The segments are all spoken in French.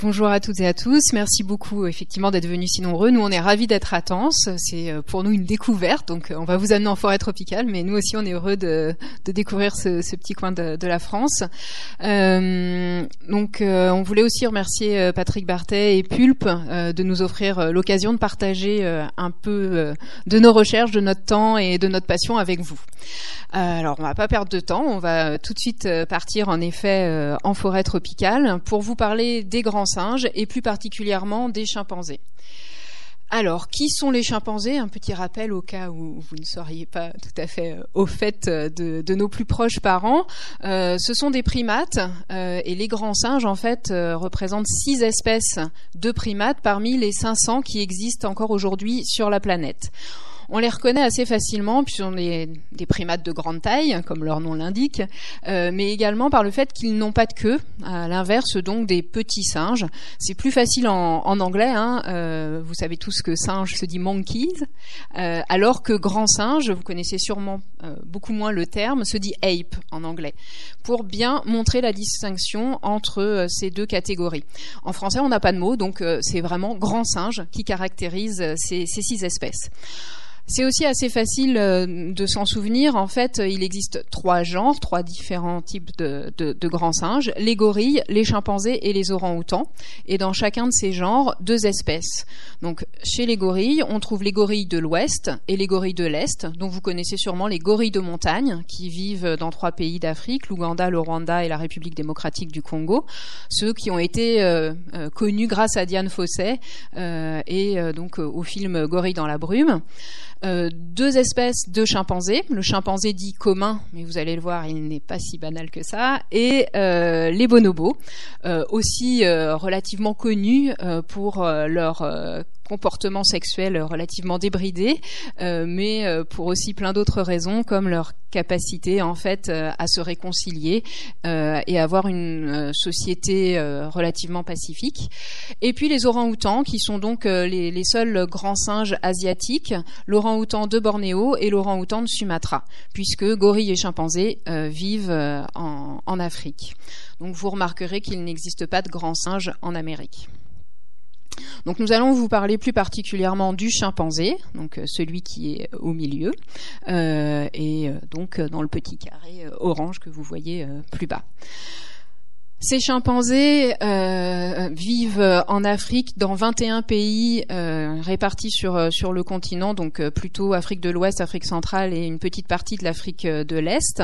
Bonjour à toutes et à tous. Merci beaucoup effectivement d'être venus si nombreux. Nous, on est ravis d'être à Tence. C'est pour nous une découverte. Donc, on va vous amener en forêt tropicale, mais nous aussi, on est heureux de découvrir ce petit coin de la France. On voulait aussi remercier Patrick Bartet et Pulp de nous offrir l'occasion de partager un peu de nos recherches, de notre temps et de notre passion avec vous. Alors, on va pas perdre de temps. On va tout de suite partir en effet en forêt tropicale pour vous parler des grands singes et plus particulièrement des chimpanzés. Alors, qui sont les chimpanzés ? Un petit rappel au cas où vous ne seriez pas tout à fait au fait de nos plus proches parents. Ce sont des primates et les grands singes, en fait, représentent 6 espèces de primates parmi les 500 qui existent encore aujourd'hui sur la planète. On les reconnaît assez facilement puisqu'ils sont des primates de grande taille, comme leur nom l'indique, mais également par le fait qu'ils n'ont pas de queue, à l'inverse donc des petits singes. C'est plus facile en anglais, vous savez tous que singe se dit monkeys, alors que grand singe, vous connaissez sûrement beaucoup moins le terme, se dit ape en anglais, pour bien montrer la distinction entre ces deux catégories. En français, on n'a pas de mot, donc c'est vraiment grand singe qui caractérise ces 6 espèces. C'est aussi assez facile de s'en souvenir. En fait, il existe 3 genres, 3 différents types de grands singes, les gorilles, les chimpanzés et les orang-outans. Et dans chacun de ces genres, 2 espèces. Donc, chez les gorilles, on trouve les gorilles de l'Ouest et les gorilles de l'Est. Donc, vous connaissez sûrement les gorilles de montagne qui vivent dans 3 pays d'Afrique, l'Ouganda, le Rwanda et la République démocratique du Congo. Ceux qui ont été connus grâce à Dian Fossey et donc au film Gorille dans la brume. 2 espèces de chimpanzés, le chimpanzé dit commun, mais vous allez le voir, il n'est pas si banal que ça, et les bonobos, aussi relativement connus pour leur comportement sexuel relativement débridé, mais pour aussi plein d'autres raisons, comme leur capacité en fait à se réconcilier et avoir une société relativement pacifique. Et puis les orang-outans, qui sont donc les seuls grands singes asiatiques, l'orang-outan de Bornéo et l'orang-outan de Sumatra, puisque gorilles et chimpanzés vivent en Afrique. Donc vous remarquerez qu'il n'existe pas de grands singes en Amérique. Donc nous allons vous parler plus particulièrement du chimpanzé, donc celui qui est au milieu, et donc dans le petit carré orange que vous voyez plus bas. Ces chimpanzés vivent en Afrique dans 21 pays répartis sur le continent, donc plutôt Afrique de l'Ouest, Afrique centrale et une petite partie de l'Afrique de l'Est.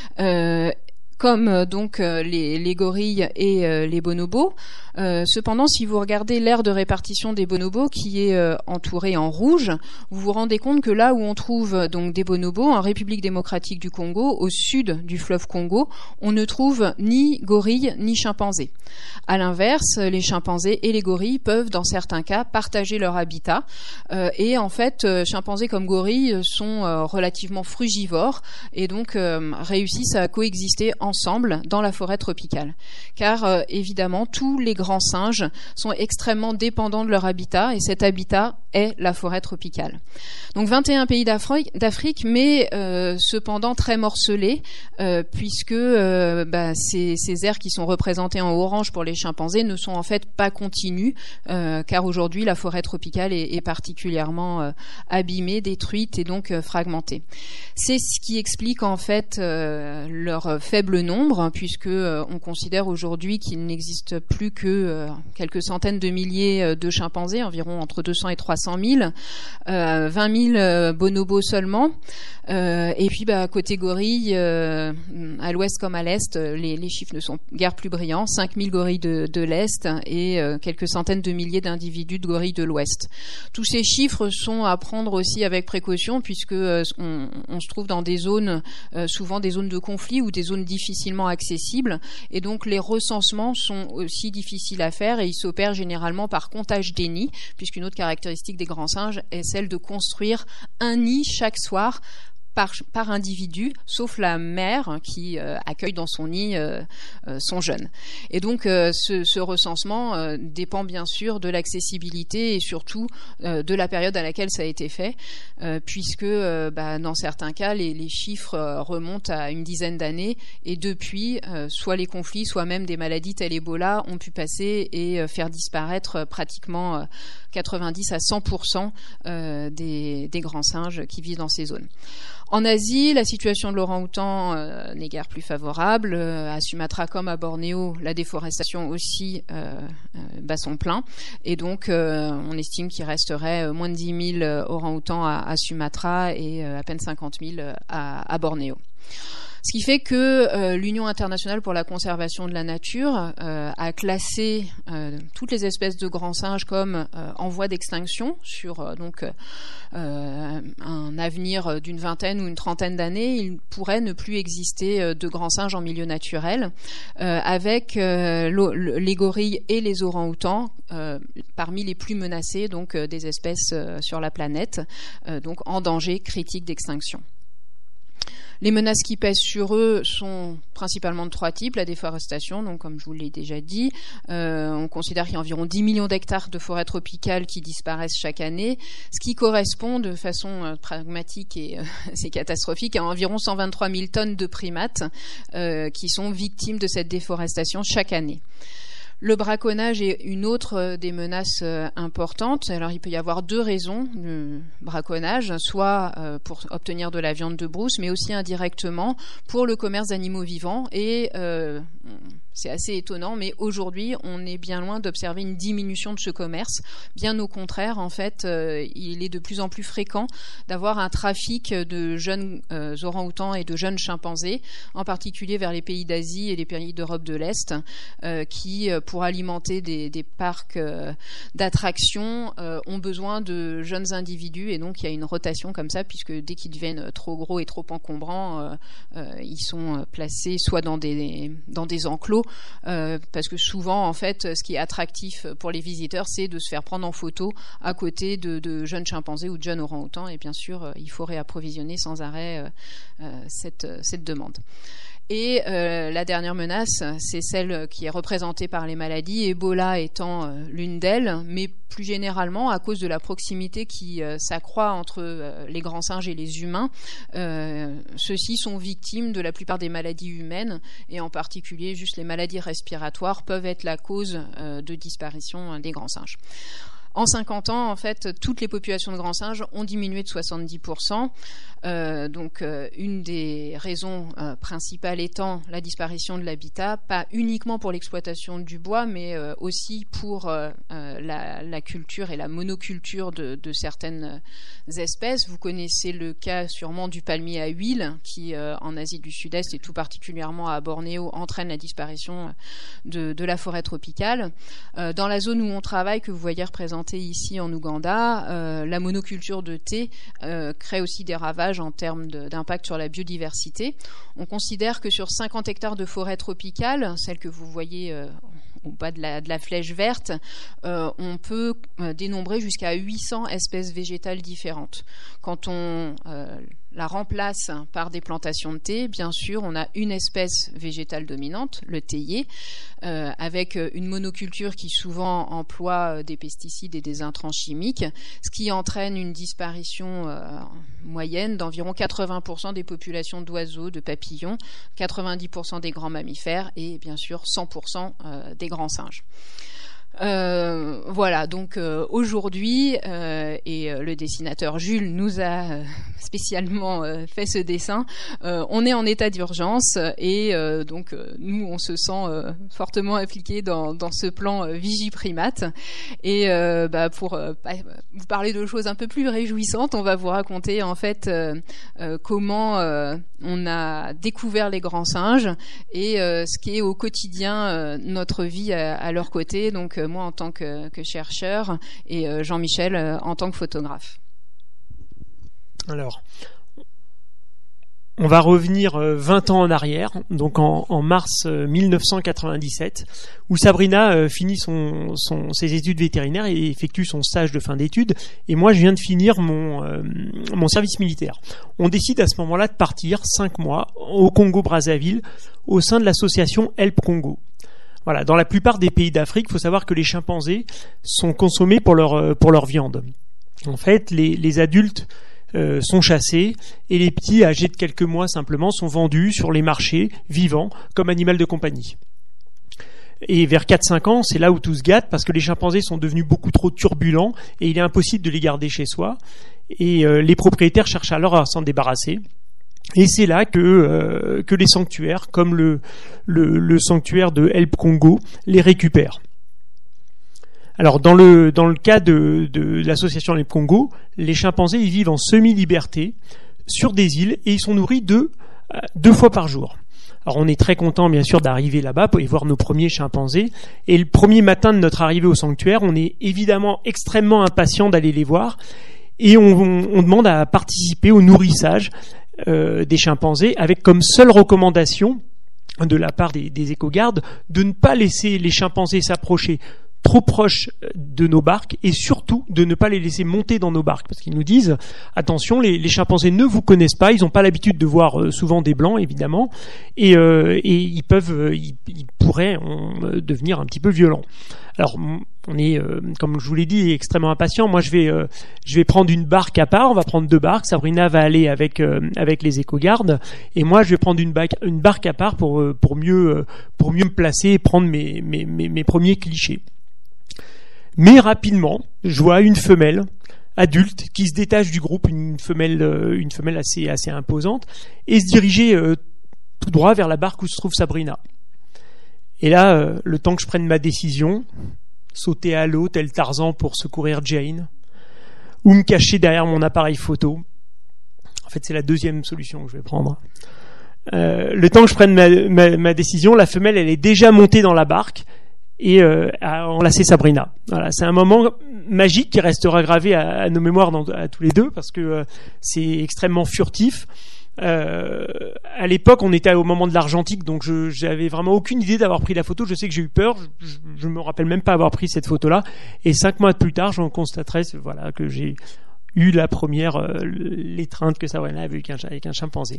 Comme donc les gorilles et les bonobos. Cependant, si vous regardez l'aire de répartition des bonobos qui est entourée en rouge, vous vous rendez compte que là où on trouve donc des bonobos, en République démocratique du Congo, au sud du fleuve Congo, on ne trouve ni gorilles ni chimpanzés. À l'inverse, les chimpanzés et les gorilles peuvent, dans certains cas, partager leur habitat. Et en fait, chimpanzés comme gorilles sont relativement frugivores et donc réussissent à coexister ensemble dans la forêt tropicale. Car évidemment, tous les grands singes sont extrêmement dépendants de leur habitat et cet habitat est la forêt tropicale. Donc 21 pays d'Afrique, mais cependant très morcelés, puisque ces aires qui sont représentées en orange pour les chimpanzés ne sont en fait pas continues, car aujourd'hui la forêt tropicale est particulièrement abîmée, détruite et donc fragmentée. C'est ce qui explique en fait leur faible nombre, puisque on considère aujourd'hui qu'il n'existe plus que quelques centaines de milliers de chimpanzés, environ entre 200 et 300 000, 20 000 bonobos seulement, et puis côté gorille, à l'ouest comme à l'est, les chiffres ne sont guère plus brillants, 5 000 gorilles de l'est et quelques centaines de milliers d'individus de gorilles de l'ouest. Tous ces chiffres sont à prendre aussi avec précaution, puisque on se trouve dans des zones, souvent des zones de conflit ou des zones difficilement accessibles, et donc les recensements sont aussi difficiles à faire et ils s'opèrent généralement par comptage des nids, puisqu'une autre caractéristique des grands singes est celle de construire un nid chaque soir par individu, sauf la mère qui accueille dans son nid son jeune. Et donc ce recensement dépend bien sûr de l'accessibilité et surtout de la période à laquelle ça a été fait, puisque dans certains cas les chiffres remontent à une dizaine d'années, et depuis soit les conflits, soit même des maladies telles Ebola ont pu passer et faire disparaître pratiquement 90 à 100% des grands singes qui vivent dans ces zones. En Asie, la situation de l'orang-outan n'est guère plus favorable. À Sumatra comme à Bornéo, la déforestation aussi bat son plein. Et donc, on estime qu'il resterait moins de 10 000 orang-outans à Sumatra et à peine 50 000 à Bornéo. Ce qui fait que l'Union internationale pour la conservation de la nature a classé toutes les espèces de grands singes comme en voie d'extinction sur un avenir d'une vingtaine ou une trentaine d'années. Il pourrait ne plus exister de grands singes en milieu naturel, avec les gorilles et les orang-outans parmi les plus menacés donc des espèces sur la planète, donc en danger critique d'extinction. Les menaces qui pèsent sur eux sont principalement de trois types. La déforestation, donc comme je vous l'ai déjà dit, on considère qu'il y a environ 10 millions d'hectares de forêts tropicales qui disparaissent chaque année, ce qui correspond de façon pragmatique et c'est catastrophique à environ 123 000 tonnes de primates qui sont victimes de cette déforestation chaque année. Le braconnage est une autre des menaces importantes. Alors, il peut y avoir deux raisons de braconnage, soit pour obtenir de la viande de brousse, mais aussi indirectement pour le commerce d'animaux vivants. Et c'est assez étonnant, mais aujourd'hui, on est bien loin d'observer une diminution de ce commerce. Bien au contraire, en fait, il est de plus en plus fréquent d'avoir un trafic de jeunes orang-outans et de jeunes chimpanzés, en particulier vers les pays d'Asie et les pays d'Europe de l'Est, qui, pour alimenter des parcs d'attractions, ont besoin de jeunes individus, et donc il y a une rotation comme ça, puisque dès qu'ils deviennent trop gros et trop encombrants, ils sont placés soit dans des enclos, parce que souvent, en fait, ce qui est attractif pour les visiteurs, c'est de se faire prendre en photo à côté de jeunes chimpanzés ou de jeunes orang-outans, et bien sûr, il faut réapprovisionner sans arrêt cette demande. Et la dernière menace, c'est celle qui est représentée par les maladies, Ebola étant l'une d'elles, mais plus généralement, à cause de la proximité qui s'accroît entre les grands singes et les humains, ceux-ci sont victimes de la plupart des maladies humaines, et en particulier, juste les maladies respiratoires peuvent être la cause de disparition des grands singes. En 50 ans, en fait, toutes les populations de grands singes ont diminué de 70%. Donc, une des raisons principales étant la disparition de l'habitat, pas uniquement pour l'exploitation du bois, mais aussi pour la culture et la monoculture de certaines espèces. Vous connaissez le cas sûrement du palmier à huile, qui en Asie du Sud-Est et tout particulièrement à Bornéo entraîne la disparition de la forêt tropicale. Dans la zone où on travaille, que vous voyez représentée ici en Ouganda, la monoculture de thé crée aussi des ravages en termes d'impact sur la biodiversité. On considère que sur 50 hectares de forêt tropicale, celle que vous voyez au bas de la flèche verte, on peut dénombrer jusqu'à 800 espèces végétales différentes. Quand on la remplace par des plantations de thé, bien sûr, on a une espèce végétale dominante, le théier, avec une monoculture qui souvent emploie des pesticides et des intrants chimiques, ce qui entraîne une disparition moyenne d'environ 80% des populations d'oiseaux, de papillons, 90% des grands mammifères et bien sûr 100% des grands singes. Voilà, donc aujourd'hui, et le dessinateur Jules nous a spécialement fait ce dessin, on est en état d'urgence et donc nous on se sent fortement impliqués dans ce plan Vigiprimate, et pour vous parler de choses un peu plus réjouissantes, on va vous raconter en fait comment on a découvert les grands singes et ce qui est au quotidien notre vie à leur côté, donc moi en tant que chercheur et Jean-Michel en tant que photographe. Alors, On va revenir 20 ans en arrière, donc en mars 1997, où Sabrina finit ses études vétérinaires et effectue son stage de fin d'études. Et moi, je viens de finir mon service militaire. On décide à ce moment-là de partir 5 mois au Congo-Brazzaville au sein de l'association Help Congo. Voilà, dans la plupart des pays d'Afrique, il faut savoir que les chimpanzés sont consommés pour leur viande. En fait, les adultes sont chassés et les petits âgés de quelques mois simplement sont vendus sur les marchés vivants comme animal de compagnie. Et vers 4-5 ans, c'est là où tout se gâte parce que les chimpanzés sont devenus beaucoup trop turbulents et il est impossible de les garder chez soi. Et les propriétaires cherchent alors à s'en débarrasser. Et c'est là que les sanctuaires, comme le sanctuaire de Help Congo, les récupèrent. Alors dans le cas de l'association Help Congo, les chimpanzés ils vivent en semi-liberté sur des îles et ils sont nourris deux fois par jour. Alors on est très content bien sûr d'arriver là-bas pour y voir nos premiers chimpanzés et le premier matin de notre arrivée au sanctuaire, on est évidemment extrêmement impatient d'aller les voir et on demande à participer au nourrissage des chimpanzés avec comme seule recommandation de la part des éco-gardes de ne pas laisser les chimpanzés s'approcher trop proches de nos barques et surtout de ne pas les laisser monter dans nos barques parce qu'ils nous disent attention, les chimpanzés ne vous connaissent pas, ils n'ont pas l'habitude de voir souvent des blancs évidemment et ils pourraient devenir un petit peu violents. Alors on est comme je vous l'ai dit extrêmement impatient. Moi je vais prendre une barque à part, on va prendre 2 barques, Sabrina va aller avec les éco-gardes et moi je vais prendre une barque à part pour mieux me placer et prendre mes premiers clichés. Mais rapidement, je vois une femelle adulte qui se détache du groupe, une femelle assez imposante, et se diriger tout droit vers la barque où se trouve Sabrina. Et là, le temps que je prenne ma décision, sauter à l'eau tel Tarzan pour secourir Jane, ou me cacher derrière mon appareil photo. En fait, c'est la deuxième solution que je vais prendre. Le temps que je prenne ma décision, la femelle, elle est déjà montée dans la barque et a enlacé Sabrina. Voilà, c'est un moment magique qui restera gravé à nos mémoires à tous les deux parce que c'est extrêmement furtif. À l'époque, on était au moment de l'Argentique, donc j'avais vraiment aucune idée d'avoir pris la photo. Je sais que j'ai eu peur. Je me rappelle même pas avoir pris cette photo-là. Et 5 mois plus tard, j'en constaterai, voilà, que j'ai eu la première l'étreinte que Sabrina avait eu avec un chimpanzé.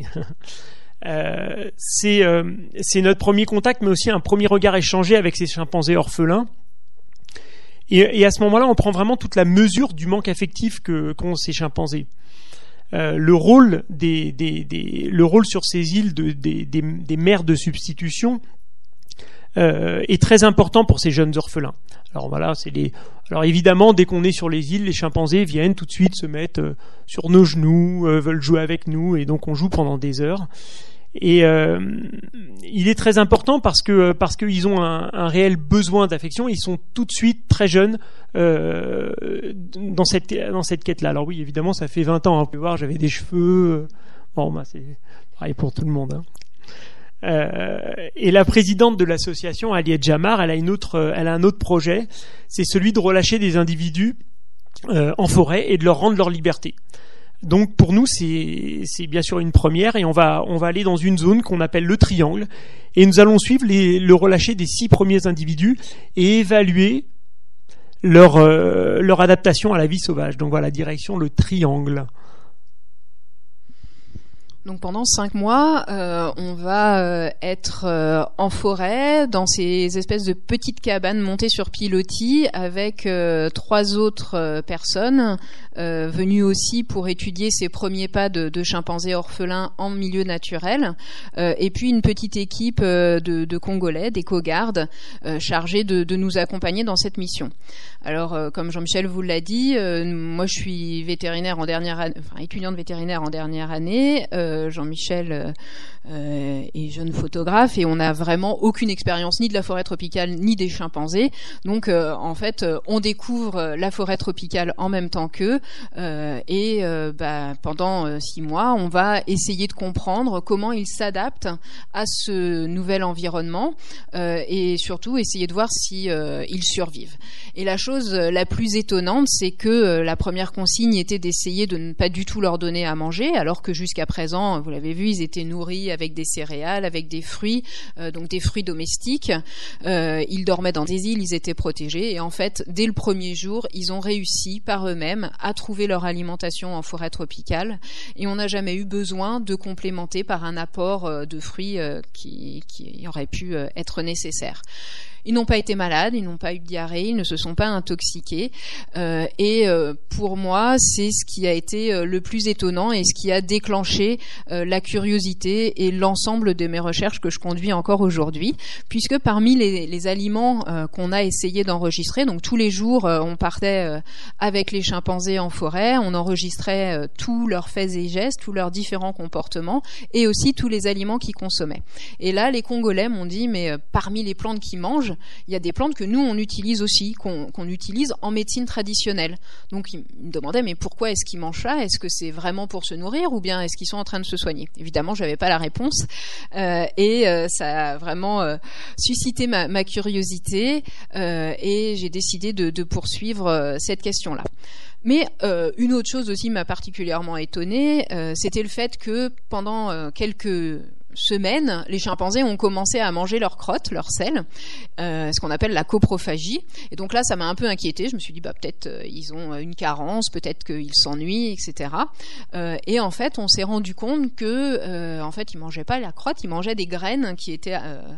C'est notre premier contact, mais aussi un premier regard échangé avec ces chimpanzés orphelins. Et à ce moment-là, on prend vraiment toute la mesure du manque affectif qu'ont ces chimpanzés. Le rôle sur ces îles des mères de substitution est très important pour ces jeunes orphelins. Alors voilà, alors évidemment, dès qu'on est sur les îles, les chimpanzés viennent tout de suite se mettre sur nos genoux, veulent jouer avec nous, et donc on joue pendant des heures. Et il est très important parce qu'ils ont un réel besoin d'affection. Ils sont tout de suite très jeunes dans cette quête-là. Alors oui, évidemment, ça fait 20 ans. Vous pouvez voir, j'avais des cheveux. Bon, c'est pareil pour tout le monde. Et la présidente de l'association, Aliette Jamar, elle a un autre projet. C'est celui de relâcher des individus en forêt et de leur rendre leur liberté. Donc pour nous c'est bien sûr une première et on va aller dans une zone qu'on appelle le triangle et nous allons suivre le relâcher des 6 premiers individus et évaluer leur adaptation à la vie sauvage. Donc voilà, direction le triangle. Donc pendant 5 mois, on va être en forêt, dans ces espèces de petites cabanes montées sur pilotis avec 3 autres personnes venues aussi pour étudier ces premiers pas de chimpanzés orphelins en milieu naturel, et puis une petite équipe de Congolais, d'éco-gardes, chargés de nous accompagner dans cette mission. Alors, comme Jean-Michel vous l'a dit, moi je suis vétérinaire étudiante vétérinaire en dernière année. Jean-Michel est jeune photographe et on n'a vraiment aucune expérience ni de la forêt tropicale ni des chimpanzés. Donc en fait, on découvre la forêt tropicale en même temps qu'eux et pendant 6 mois, on va essayer de comprendre comment ils s'adaptent à ce nouvel environnement et surtout essayer de voir si ils survivent. Et la chose la plus étonnante, c'est que la première consigne était d'essayer de ne pas du tout leur donner à manger, alors que jusqu'à présent effectivement, vous l'avez vu, ils étaient nourris avec des céréales, avec des fruits, donc des fruits domestiques. Ils dormaient dans des îles, ils étaient protégés. Et en fait, dès le premier jour, ils ont réussi par eux-mêmes à trouver leur alimentation en forêt tropicale. Et on n'a jamais eu besoin de complémenter par un apport de fruits qui aurait pu être nécessaire. Ils n'ont pas été malades, ils n'ont pas eu de diarrhée, ils ne se sont pas intoxiqués. Pour moi, c'est ce qui a été le plus étonnant et ce qui a déclenché la curiosité et l'ensemble de mes recherches que je conduis encore aujourd'hui. Puisque parmi les aliments qu'on a essayé d'enregistrer, donc tous les jours, on partait avec les chimpanzés en forêt, on enregistrait tous leurs faits et gestes, tous leurs différents comportements et aussi tous les aliments qu'ils consommaient. Et là, les Congolais m'ont dit, mais parmi les plantes qu'ils mangent, il y a des plantes que nous on utilise aussi, qu'on utilise en médecine traditionnelle. Donc ils me demandaient mais pourquoi est-ce qu'ils mangent ça ? Est-ce que c'est vraiment pour se nourrir ou bien est-ce qu'ils sont en train de se soigner ? Évidemment, j'avais pas la réponse ça a vraiment suscité ma curiosité et j'ai décidé de poursuivre cette question-là. Mais une autre chose aussi m'a particulièrement étonnée, c'était le fait que pendant quelques semaines, les chimpanzés ont commencé à manger leurs crottes, leurs selles, ce qu'on appelle la coprophagie. Et donc là, ça m'a un peu inquiétée. Je me suis dit, peut-être ils ont une carence, peut-être qu'ils s'ennuient, etc. Et en fait, on s'est rendu compte que, en fait, ils mangeaient pas la crotte, ils mangeaient des graines qui étaient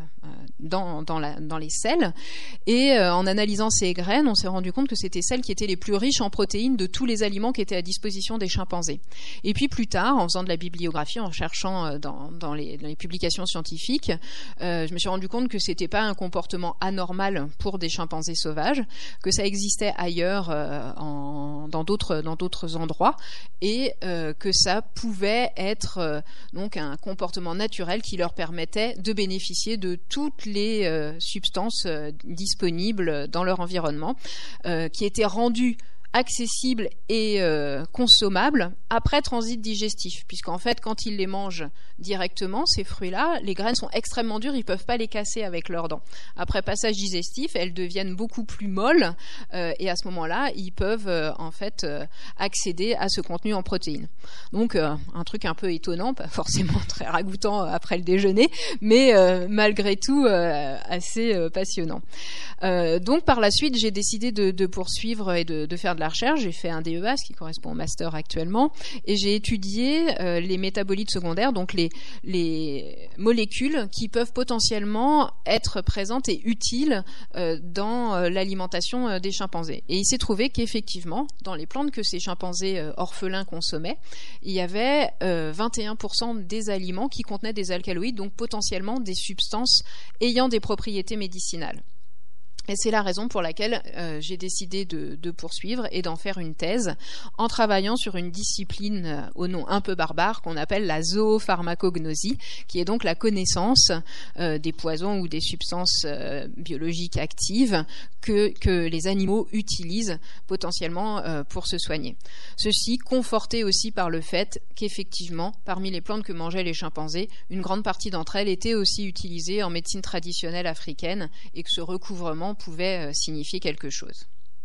dans les selles. Et en analysant ces graines, on s'est rendu compte que c'était celles qui étaient les plus riches en protéines de tous les aliments qui étaient à disposition des chimpanzés. Et puis plus tard, en faisant de la bibliographie, en cherchant dans les publications scientifiques, je me suis rendu compte que c'était pas un comportement anormal pour des chimpanzés sauvages, que ça existait ailleurs dans d'autres endroits et que ça pouvait être donc un comportement naturel qui leur permettait de bénéficier de toutes les substances disponibles dans leur environnement, qui étaient rendues accessibles et consommables après transit digestif, puisqu'en fait quand ils les mangent directement, ces fruits-là, les graines sont extrêmement dures, ils peuvent pas les casser avec leurs dents. Après passage digestif, elles deviennent beaucoup plus molles et à ce moment-là, ils peuvent en fait accéder à ce contenu en protéines. Donc un truc un peu étonnant, pas forcément très ragoûtant après le déjeuner, mais malgré tout assez passionnant. Donc par la suite, j'ai décidé de poursuivre et de faire de la recherche. J'ai fait un DEA, ce qui correspond au master actuellement, et j'ai étudié les métabolites secondaires, donc les molécules qui peuvent potentiellement être présentes et utiles dans l'alimentation des chimpanzés. Et il s'est trouvé qu'effectivement, dans les plantes que ces chimpanzés orphelins consommaient, il y avait 21% des aliments qui contenaient des alcaloïdes, donc potentiellement des substances ayant des propriétés médicinales. Et c'est la raison pour laquelle j'ai décidé de poursuivre et d'en faire une thèse en travaillant sur une discipline au nom un peu barbare qu'on appelle la zoopharmacognosie, qui est donc la connaissance des poisons ou des substances biologiques actives que les animaux utilisent potentiellement pour se soigner. Ceci conforté aussi par le fait qu'effectivement, parmi les plantes que mangeaient les chimpanzés, une grande partie d'entre elles étaient aussi utilisées en médecine traditionnelle africaine et que ce recouvrement pouvait signifier quelque chose.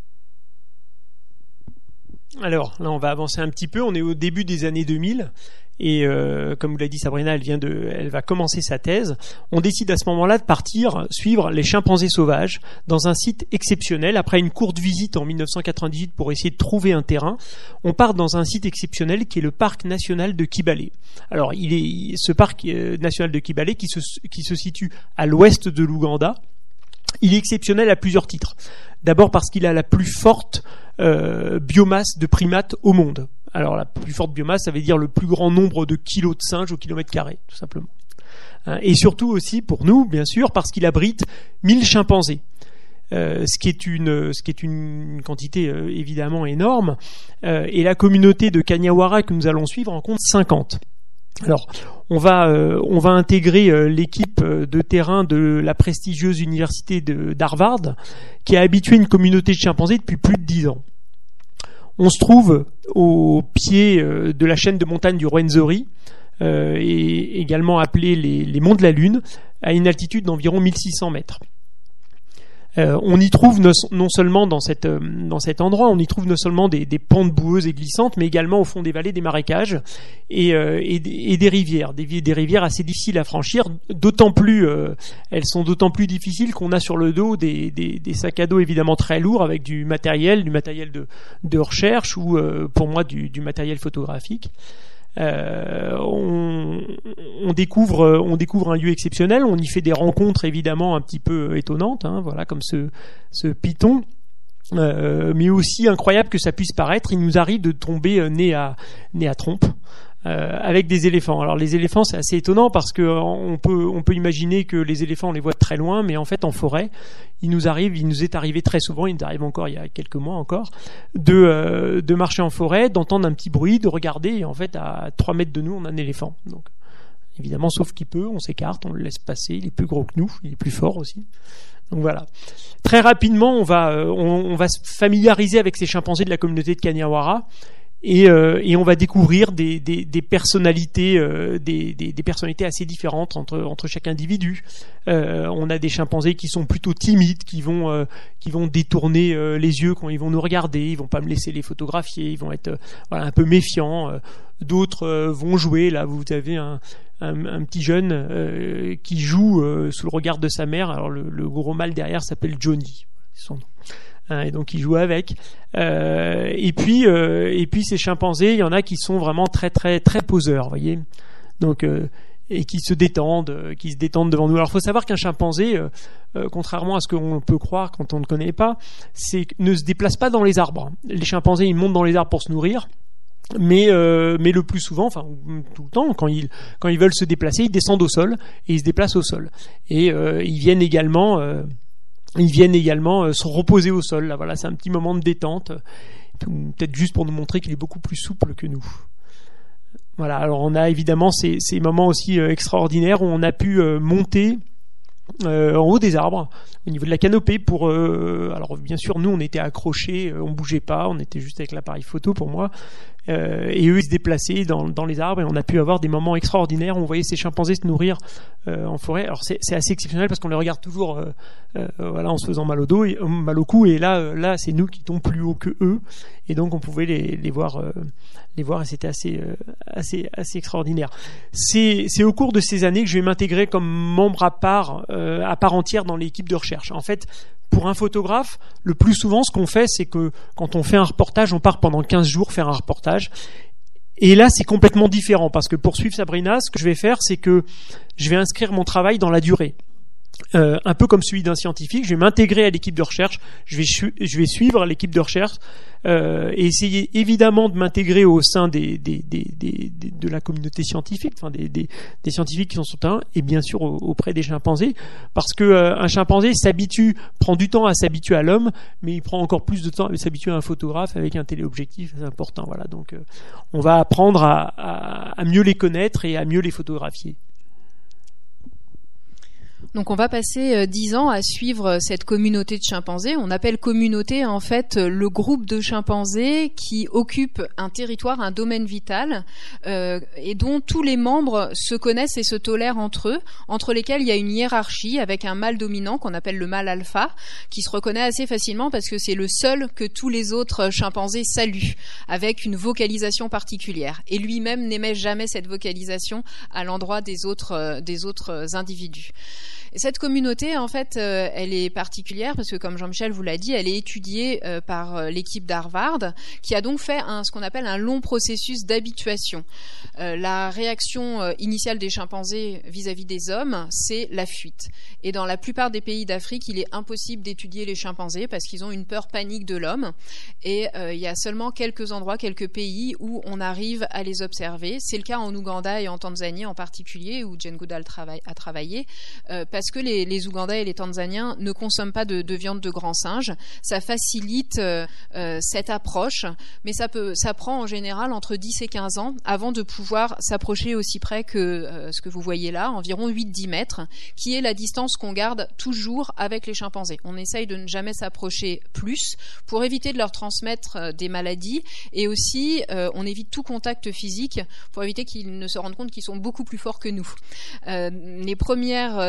Alors, là, on va avancer un petit peu. On est au début des années 2000 et comme vous l'a dit Sabrina, elle va commencer sa thèse. On décide à ce moment-là de partir suivre les chimpanzés sauvages dans un site exceptionnel. Après une courte visite en 1998 pour essayer de trouver un terrain, on part dans un site exceptionnel qui est le parc national de Kibale. Alors, ce parc national de Kibale qui se situe à l'ouest de l'Ouganda. Il est exceptionnel à plusieurs titres. D'abord parce qu'il a la plus forte biomasse de primates au monde. Alors la plus forte biomasse, ça veut dire le plus grand nombre de kilos de singes au kilomètre carré, tout simplement. Et surtout aussi pour nous, bien sûr, parce qu'il abrite 1000 chimpanzés. Ce qui est une quantité évidemment énorme. Et la communauté de Kanyawara que nous allons suivre en compte 50. Alors, on va intégrer l'équipe de terrain de la prestigieuse université d'Harvard, qui a habitué une communauté de chimpanzés depuis plus de 10 ans. On se trouve au pied de la chaîne de montagnes du Rwenzori, et également appelée les monts de la Lune, à une altitude d'environ 1600 mètres. On y trouve non seulement dans cet endroit, on y trouve non seulement des pentes boueuses et glissantes, mais également au fond des vallées, des marécages et des rivières, des rivières assez difficiles à franchir. Elles sont d'autant plus difficiles qu'on a sur le dos des sacs à dos évidemment très lourds avec du matériel de recherche ou pour moi du matériel photographique. On découvre un lieu exceptionnel, on y fait des rencontres évidemment un petit peu étonnantes, voilà, comme ce python, mais aussi incroyable que ça puisse paraître, il nous arrive de tomber nez à trompe avec des éléphants. Alors les éléphants, c'est assez étonnant parce que on peut imaginer que les éléphants on les voit de très loin, mais en fait en forêt, il nous est arrivé très souvent, il nous arrive encore il y a quelques mois encore, de marcher en forêt, d'entendre un petit bruit, de regarder, et en fait à 3 mètres de nous on a un éléphant. Donc évidemment, sauf qu'il peut, on s'écarte, on le laisse passer, il est plus gros que nous, il est plus fort aussi. Donc voilà. Très rapidement, on va se familiariser avec ces chimpanzés de la communauté de Kaniawara. Et on va découvrir des personnalités, des personnalités assez différentes entre chaque individu. On a des chimpanzés qui sont plutôt timides, qui vont détourner les yeux quand ils vont nous regarder, ils vont pas me laisser les photographier, ils vont être un peu méfiants. D'autres vont jouer. Là, vous avez un petit jeune qui joue sous le regard de sa mère. Alors le gros mâle derrière s'appelle Johnny, c'est son nom. Et donc ils jouent avec. Et puis ces chimpanzés, il y en a qui sont vraiment très très très poseurs, voyez. Donc et qui se détendent devant nous. Alors il faut savoir qu'un chimpanzé, contrairement à ce qu'on peut croire quand on ne connaît pas, ne se déplace pas dans les arbres. Les chimpanzés, ils montent dans les arbres pour se nourrir. Mais le plus souvent, enfin tout le temps, quand ils veulent se déplacer, ils descendent au sol et ils se déplacent au sol. Et ils viennent également se reposer au sol. Là, voilà, c'est un petit moment de détente, peut-être juste pour nous montrer qu'il est beaucoup plus souple que nous. Voilà. Alors on a évidemment ces moments aussi extraordinaires où on a pu monter en haut des arbres, au niveau de la canopée alors bien sûr nous on était accrochés, on bougeait pas, on était juste avec l'appareil photo pour moi, et eux ils se déplaçaient dans les arbres et on a pu avoir des moments extraordinaires où on voyait ces chimpanzés se nourrir en forêt. Alors c'est assez exceptionnel parce qu'on les regarde toujours en se faisant mal au cou, et là c'est nous qui tombons plus haut que eux, et donc on pouvait les voir et c'était assez extraordinaire. C'est au cours de ces années que je vais m'intégrer comme membre à part entière dans l'équipe de recherche. En fait, pour un photographe, le plus souvent, ce qu'on fait, c'est que quand on fait un reportage, on part pendant 15 jours faire un reportage. Et là, c'est complètement différent parce que pour suivre Sabrina, ce que je vais faire, c'est que je vais inscrire mon travail dans la durée. Un peu comme celui d'un scientifique, je vais m'intégrer à l'équipe de recherche, je vais suivre l'équipe de recherche et essayer évidemment de m'intégrer au sein de la communauté scientifique, enfin des scientifiques qui sont sur le terrain, et bien sûr auprès des chimpanzés, parce que un chimpanzé prend du temps à s'habituer à l'homme, mais il prend encore plus de temps à s'habituer à un photographe avec un téléobjectif, c'est important. Voilà, donc on va apprendre à mieux les connaître et à mieux les photographier. Donc on va passer 10 ans à suivre cette communauté de chimpanzés. On appelle communauté en fait le groupe de chimpanzés qui occupe un territoire, un domaine vital, et dont tous les membres se connaissent et se tolèrent entre eux, entre lesquels il y a une hiérarchie avec un mâle dominant qu'on appelle le mâle alpha, qui se reconnaît assez facilement parce que c'est le seul que tous les autres chimpanzés saluent, avec une vocalisation particulière. Et lui-même n'émet jamais cette vocalisation à l'endroit des autres individus. Et cette communauté, en fait, elle est particulière parce que, comme Jean-Michel vous l'a dit, elle est étudiée par l'équipe d'Harvard, qui a donc fait ce qu'on appelle un long processus d'habituation. La réaction initiale des chimpanzés vis-à-vis des hommes, c'est la fuite. Et dans la plupart des pays d'Afrique, il est impossible d'étudier les chimpanzés parce qu'ils ont une peur panique de l'homme. Et il y a seulement quelques endroits, quelques pays où on arrive à les observer. C'est le cas en Ouganda et en Tanzanie en particulier, où Jane Goodall a travaillé, parce que les Ougandais et les Tanzaniens ne consomment pas de viande de grand singe. Ça facilite cette approche, mais ça prend en général entre 10 et 15 ans avant de pouvoir s'approcher aussi près que ce que vous voyez là, environ 8-10 mètres, qui est la distance qu'on garde toujours avec les chimpanzés. On essaye de ne jamais s'approcher plus pour éviter de leur transmettre des maladies, et aussi on évite tout contact physique pour éviter qu'ils ne se rendent compte qu'ils sont beaucoup plus forts que nous. Les premières expériences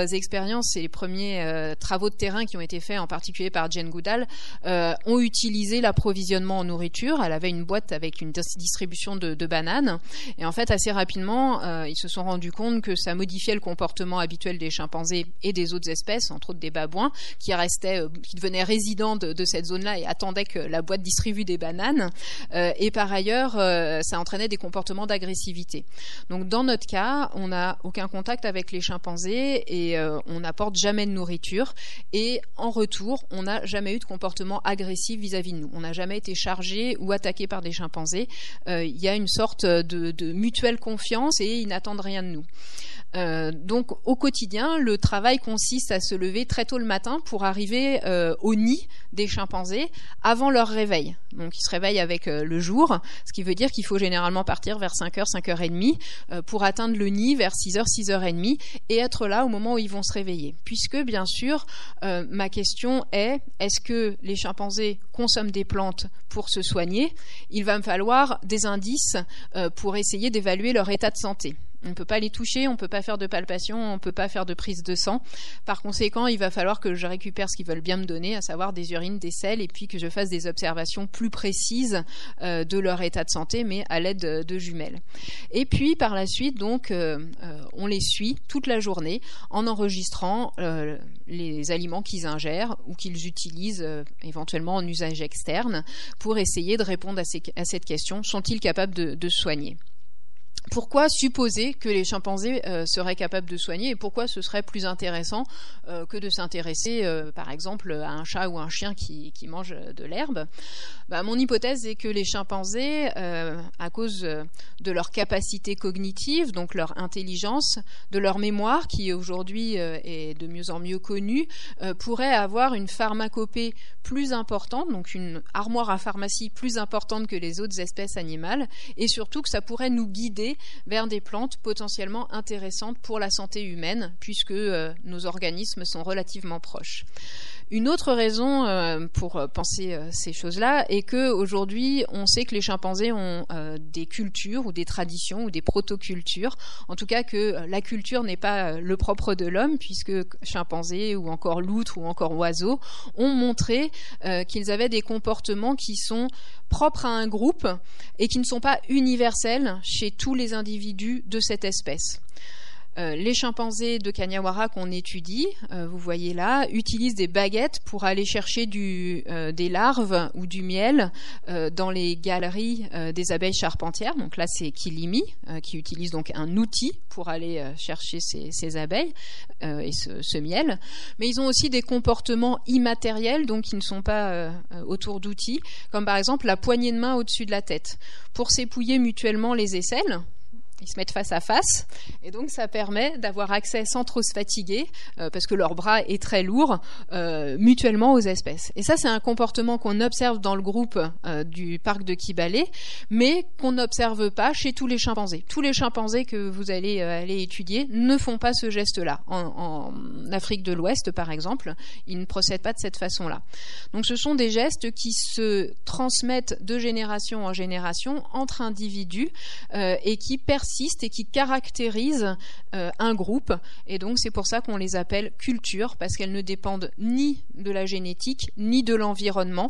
expériences et les premiers travaux de terrain qui ont été faits, en particulier par Jane Goodall, ont utilisé l'approvisionnement en nourriture. Elle avait une boîte avec une distribution de bananes. Et en fait, assez rapidement, ils se sont rendus compte que ça modifiait le comportement habituel des chimpanzés et des autres espèces, entre autres des babouins, qui devenaient résidents de cette zone-là et attendaient que la boîte distribue des bananes. Et par ailleurs, ça entraînait des comportements d'agressivité. Donc, dans notre cas, on n'a aucun contact avec les chimpanzés et on n'apporte jamais de nourriture. Et en retour, on n'a jamais eu de comportement agressif vis-à-vis de nous. On n'a jamais été chargé ou attaqué par des chimpanzés. Il y a une sorte de mutuelle confiance et ils n'attendent rien de nous. Donc au quotidien, le travail consiste à se lever très tôt le matin pour arriver au nid des chimpanzés avant leur réveil. Donc ils se réveillent avec le jour, ce qui veut dire qu'il faut généralement partir vers 5h, 5h30 pour atteindre le nid vers 6h, 6h30 et être là au moment où ils vont se réveiller. Puisque bien sûr, ma question est-ce que les chimpanzés consomment des plantes pour se soigner? Il va me falloir des indices pour essayer d'évaluer leur état de santé. On ne peut pas les toucher, on ne peut pas faire de palpation, on ne peut pas faire de prise de sang. Par conséquent, il va falloir que je récupère ce qu'ils veulent bien me donner, à savoir des urines, des selles, et puis que je fasse des observations plus précises de leur état de santé, mais à l'aide de jumelles. Et puis, par la suite, donc, on les suit toute la journée en enregistrant les aliments qu'ils ingèrent ou qu'ils utilisent éventuellement en usage externe pour essayer de répondre à cette question. Sont-ils capables de soigner ? Pourquoi supposer que les chimpanzés seraient capables de soigner et pourquoi ce serait plus intéressant que de s'intéresser par exemple à un chat ou un chien qui mange de l'herbe? Mon hypothèse est que les chimpanzés, à cause de leur capacité cognitive, donc leur intelligence, de leur mémoire qui aujourd'hui est de mieux en mieux connue, pourraient avoir une pharmacopée plus importante, donc une armoire à pharmacie plus importante que les autres espèces animales, et surtout que ça pourrait nous guider vers des plantes potentiellement intéressantes pour la santé humaine, puisque nos organismes sont relativement proches. Une autre raison pour penser ces choses-là est qu'aujourd'hui, on sait que les chimpanzés ont des cultures ou des traditions ou des protocultures. En tout cas, que la culture n'est pas le propre de l'homme, puisque chimpanzés ou encore loutres ou encore oiseaux ont montré qu'ils avaient des comportements qui sont propres à un groupe et qui ne sont pas universels chez tous les individus de cette espèce. Les chimpanzés de Kanyawara qu'on étudie, vous voyez là, utilisent des baguettes pour aller chercher des larves ou du miel dans les galeries des abeilles charpentières. Donc là, c'est Kilimi qui utilise donc un outil pour aller chercher ces abeilles et ce miel. Mais ils ont aussi des comportements immatériels, donc qui ne sont pas autour d'outils, comme par exemple la poignée de main au-dessus de la tête, pour s'épouiller mutuellement les aisselles. Ils se mettent face à face et donc ça permet d'avoir accès sans trop se fatiguer parce que leur bras est très lourd mutuellement aux espèces. Et ça, c'est un comportement qu'on observe dans le groupe du parc de Kibale, mais qu'on n'observe pas chez tous les chimpanzés. Tous les chimpanzés que vous allez aller étudier ne font pas ce geste-là. En Afrique de l'Ouest, par exemple, ils ne procèdent pas de cette façon-là. Donc ce sont des gestes qui se transmettent de génération en génération entre individus et qui persistent et qui caractérisent un groupe. Et donc c'est pour ça qu'on les appelle cultures, parce qu'elles ne dépendent ni de la génétique ni de l'environnement,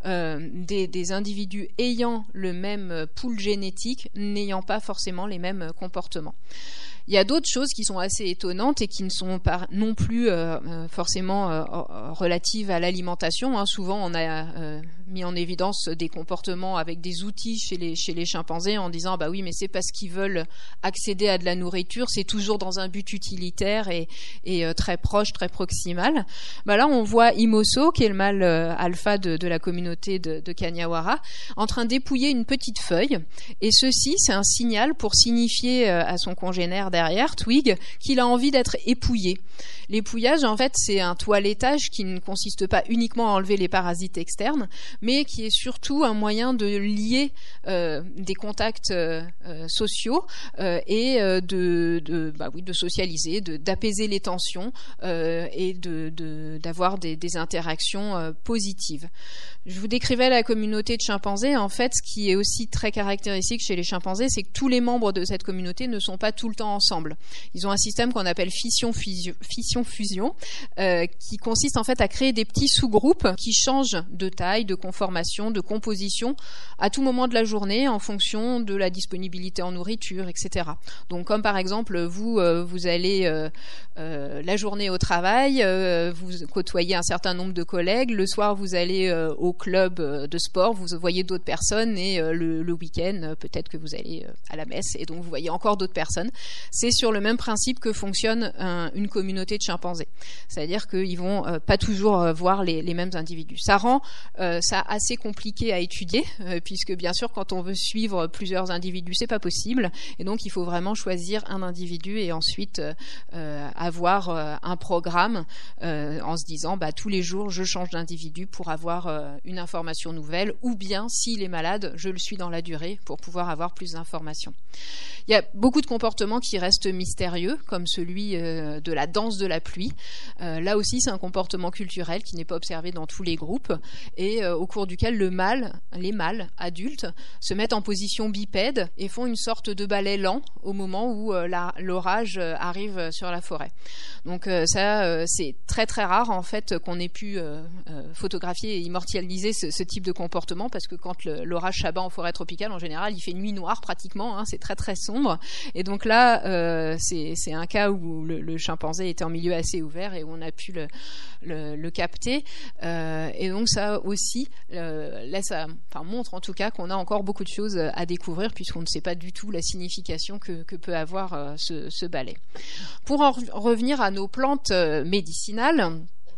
des individus ayant le même pool génétique n'ayant pas forcément les mêmes comportements. Il y a d'autres choses qui sont assez étonnantes et qui ne sont pas non plus forcément relatives à l'alimentation. Souvent, on a mis en évidence des comportements avec des outils chez les chimpanzés en disant bah oui, mais c'est parce qu'ils veulent accéder à de la nourriture, c'est toujours dans un but utilitaire et très proche, très proximal. Là, on voit Imoso, qui est le mâle alpha de la communauté de Kanyawara, en train d'épouiller une petite feuille. Et ceci, c'est un signal pour signifier à son congénère derrière, Twig, qu'il a envie d'être épouillé. L'épouillage, en fait, c'est un toilettage qui ne consiste pas uniquement à enlever les parasites externes, mais qui est surtout un moyen de lier des contacts sociaux et de socialiser, d'apaiser les tensions et d'avoir des interactions positives. Je vous décrivais la communauté de chimpanzés. En fait, ce qui est aussi très caractéristique chez les chimpanzés, c'est que tous les membres de cette communauté ne sont pas tout le temps ensemble. Ils ont un système qu'on appelle fission-fusion, qui consiste en fait à créer des petits sous-groupes qui changent de taille, de conformation, de composition à tout moment de la journée en fonction de la disponibilité en nourriture, etc. Donc, comme par exemple, vous allez la journée au travail, vous côtoyez un certain nombre de collègues, le soir vous allez au club de sport, vous voyez d'autres personnes et le week-end, peut-être que vous allez à la messe et donc vous voyez encore d'autres personnes. C'est sur le même principe que fonctionne une communauté de chimpanzés. C'est-à-dire qu'ils vont pas toujours voir les mêmes individus. Ça rend ça assez compliqué à étudier puisque bien sûr quand on veut suivre plusieurs individus, c'est pas possible et donc il faut vraiment choisir un individu et ensuite avoir un programme en se disant tous les jours je change d'individu pour avoir une information nouvelle, ou bien s'il est malade, je le suis dans la durée pour pouvoir avoir plus d'informations. Il y a beaucoup de comportements qui restent mystérieux, comme celui de la danse de la pluie. Là aussi, c'est un comportement culturel qui n'est pas observé dans tous les groupes et au cours duquel les mâles adultes se mettent en position bipède et font une sorte de ballet lent au moment où l'orage arrive sur la forêt. Donc c'est très très rare en fait qu'on ait pu photographier et immortaliser ce type de comportement parce que quand l'orage s'abat en forêt tropicale, en général, il fait nuit noire pratiquement, c'est très très sombre. Et donc là, c'est un cas où le chimpanzé était en milieu assez ouvert et où on a pu le capter. Et donc ça aussi montre en tout cas qu'on a encore beaucoup de choses à découvrir puisqu'on ne sait pas du tout la signification que peut avoir ce ballet. Pour en revenir à nos plantes médicinales,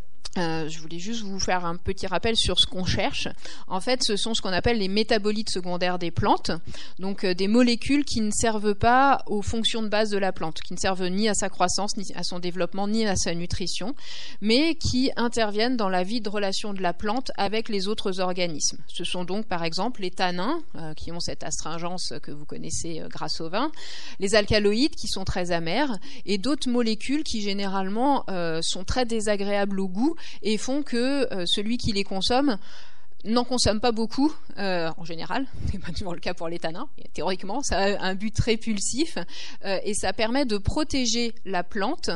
je voulais juste vous faire un petit rappel sur ce qu'on cherche. En fait, ce sont ce qu'on appelle les métabolites secondaires des plantes, donc des molécules qui ne servent pas aux fonctions de base de la plante, qui ne servent ni à sa croissance, ni à son développement, ni à sa nutrition, mais qui interviennent dans la vie de relation de la plante avec les autres organismes. Ce sont donc par exemple les tanins, qui ont cette astringence que vous connaissez grâce au vin, les alcaloïdes qui sont très amers, et d'autres molécules qui généralement sont très désagréables au goût et font que celui qui les consomme n'en consomme pas beaucoup en général, c'est pas toujours le cas pour les tanins. Théoriquement, ça a un but répulsif et ça permet de protéger la plante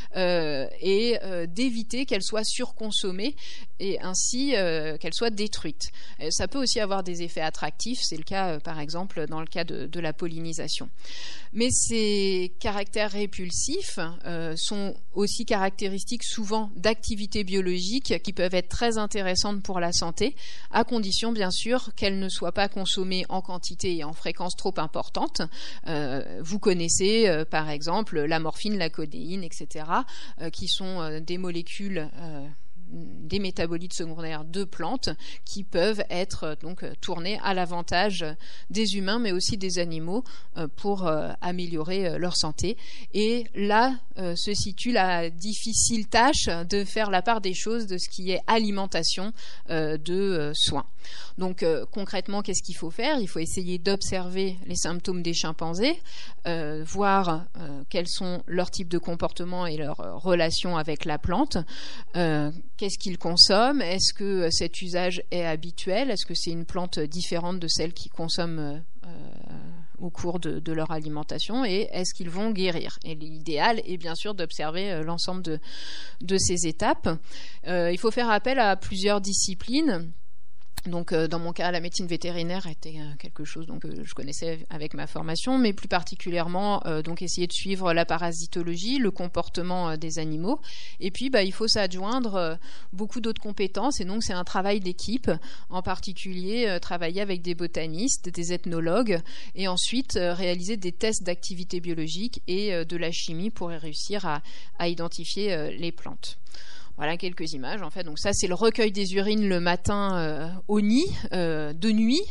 et d'éviter qu'elle soit surconsommée et ainsi qu'elle soit détruite. Ça peut aussi avoir des effets attractifs, c'est le cas par exemple dans le cas de la pollinisation. Mais ces caractères répulsifs sont aussi caractéristiques souvent d'activités biologiques qui peuvent être très intéressantes pour la santé, à condition bien sûr qu'elles ne soient pas consommées en quantité et en fréquence trop importante. Vous connaissez par exemple la morphine, la codéine, etc., qui sont des molécules des métabolites secondaires de plantes qui peuvent être donc tournés à l'avantage des humains mais aussi des animaux pour améliorer leur santé. Et là se situe la difficile tâche de faire la part des choses de ce qui est alimentation de soins. Donc concrètement, qu'est-ce qu'il faut faire ? Il faut essayer d'observer les symptômes des chimpanzés, voir quels sont leurs types de comportements et leurs relations avec la plante, qu'est-ce qu'ils consomment, est-ce que cet usage est habituel, est-ce que c'est une plante différente de celle qu'ils consomment au cours de leur alimentation et est-ce qu'ils vont guérir. Et l'idéal est bien sûr d'observer l'ensemble de ces étapes. Il faut faire appel à plusieurs disciplines. Donc, dans mon cas, la médecine vétérinaire était quelque chose que je connaissais avec ma formation, mais plus particulièrement, donc essayer de suivre la parasitologie, le comportement des animaux. Et puis, il faut s'adjoindre beaucoup d'autres compétences. Et donc, c'est un travail d'équipe, en particulier travailler avec des botanistes, des ethnologues, et ensuite réaliser des tests d'activité biologique et de la chimie pour réussir à identifier les plantes. Voilà quelques images en fait. Donc ça c'est le recueil des urines le matin au nid, de nuit,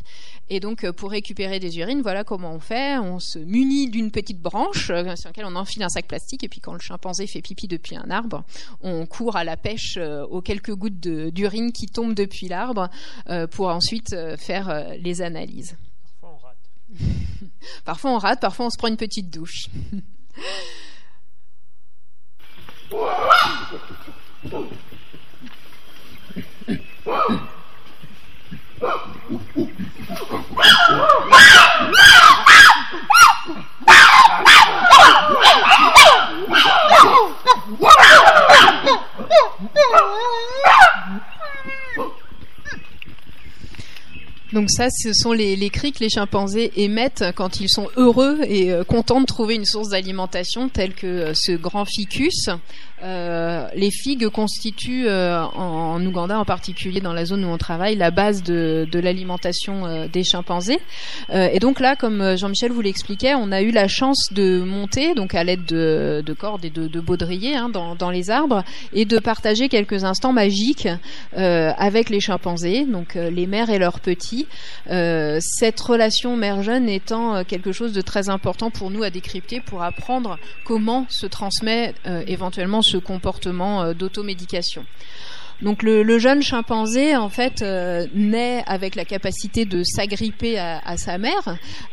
Et donc, pour récupérer des urines, voilà comment on fait. On se munit d'une petite branche sur laquelle on enfile un sac plastique. Et puis, quand le chimpanzé fait pipi depuis un arbre, on court à la pêche aux quelques gouttes d'urine qui tombent depuis l'arbre pour ensuite faire les analyses. Parfois, on rate. Parfois, on rate. Parfois, on se prend une petite douche. Donc ça, ce sont les cris que les chimpanzés émettent quand ils sont heureux et contents de trouver une source d'alimentation telle que ce grand ficus. Les figues constituent en Ouganda en particulier, dans la zone où on travaille, la base de l'alimentation des chimpanzés. Et donc là, comme Jean-Michel vous l'expliquait, on a eu la chance de monter, donc à l'aide de cordes et de baudriers dans les arbres, et de partager quelques instants magiques avec les chimpanzés, donc les mères et leurs petits. Cette relation mère-jeune étant quelque chose de très important pour nous à décrypter, pour apprendre comment se transmet éventuellement ce comportement d'automédication. Donc le jeune chimpanzé en fait naît avec la capacité de s'agripper à sa mère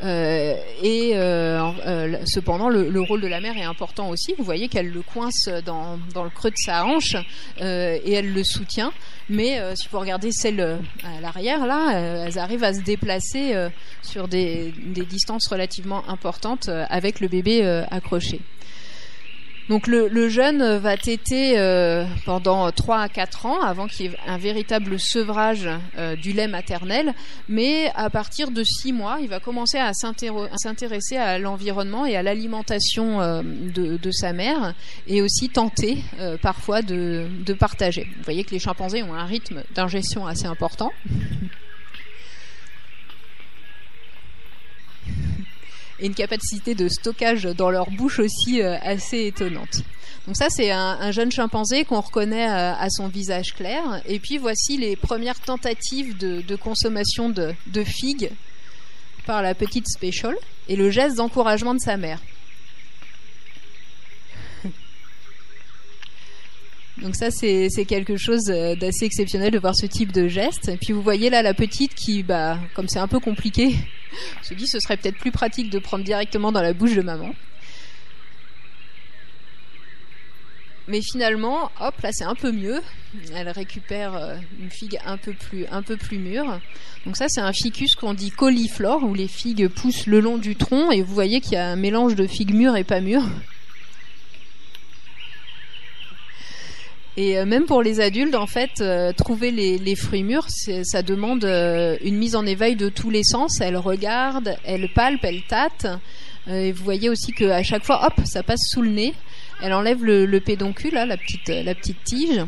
cependant le rôle de la mère est important aussi. Vous voyez qu'elle le coince dans le creux de sa hanche et elle le soutient. Mais si vous regardez celles à l'arrière là, elles arrivent à se déplacer sur des distances relativement importantes avec le bébé accroché. Donc le jeune va téter pendant 3 à 4 ans avant qu'il y ait un véritable sevrage du lait maternel, mais à partir de 6 mois, il va commencer à s'intéresser à l'environnement et à l'alimentation de sa mère, et aussi tenter parfois de partager. Vous voyez que les chimpanzés ont un rythme d'ingestion assez important. Et une capacité de stockage dans leur bouche aussi assez étonnante. Donc ça, c'est un jeune chimpanzé qu'on reconnaît à son visage clair. Et puis voici les premières tentatives de consommation de figues par la petite Special et le geste d'encouragement de sa mère. Donc ça, c'est quelque chose d'assez exceptionnel de voir ce type de geste. Et puis vous voyez là la petite qui, comme c'est un peu compliqué, se dit ce serait peut-être plus pratique de prendre directement dans la bouche de maman. Mais finalement, hop, là c'est un peu mieux. Elle récupère une figue un peu plus mûre. Donc ça, c'est un ficus qu'on dit cauliflore, où les figues poussent le long du tronc, et vous voyez qu'il y a un mélange de figues mûres et pas mûres. Et même pour les adultes, en fait, trouver les fruits mûrs, ça demande une mise en éveil de tous les sens. Elle regarde, elle palpe, elle tâte. Et vous voyez aussi qu'à chaque fois, hop, ça passe sous le nez. Elle enlève le pédoncule, là, la petite tige.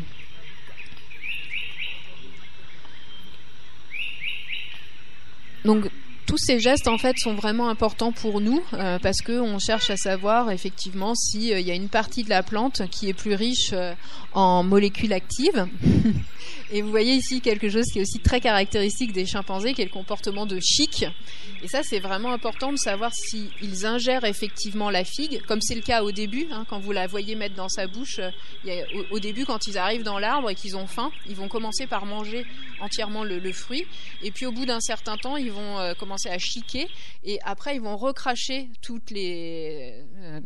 Donc tous ces gestes en fait sont vraiment importants pour nous parce que on cherche à savoir effectivement si y a une partie de la plante qui est plus riche en molécules actives. Et vous voyez ici quelque chose qui est aussi très caractéristique des chimpanzés, qui est le comportement de chic. Et ça, c'est vraiment important de savoir s'ils ingèrent effectivement la figue, comme c'est le cas au début, quand vous la voyez mettre dans sa bouche. Au début, quand ils arrivent dans l'arbre et qu'ils ont faim, ils vont commencer par manger entièrement le fruit. Et puis au bout d'un certain temps, ils vont commencer à chiquer. Et après, ils vont recracher toutes les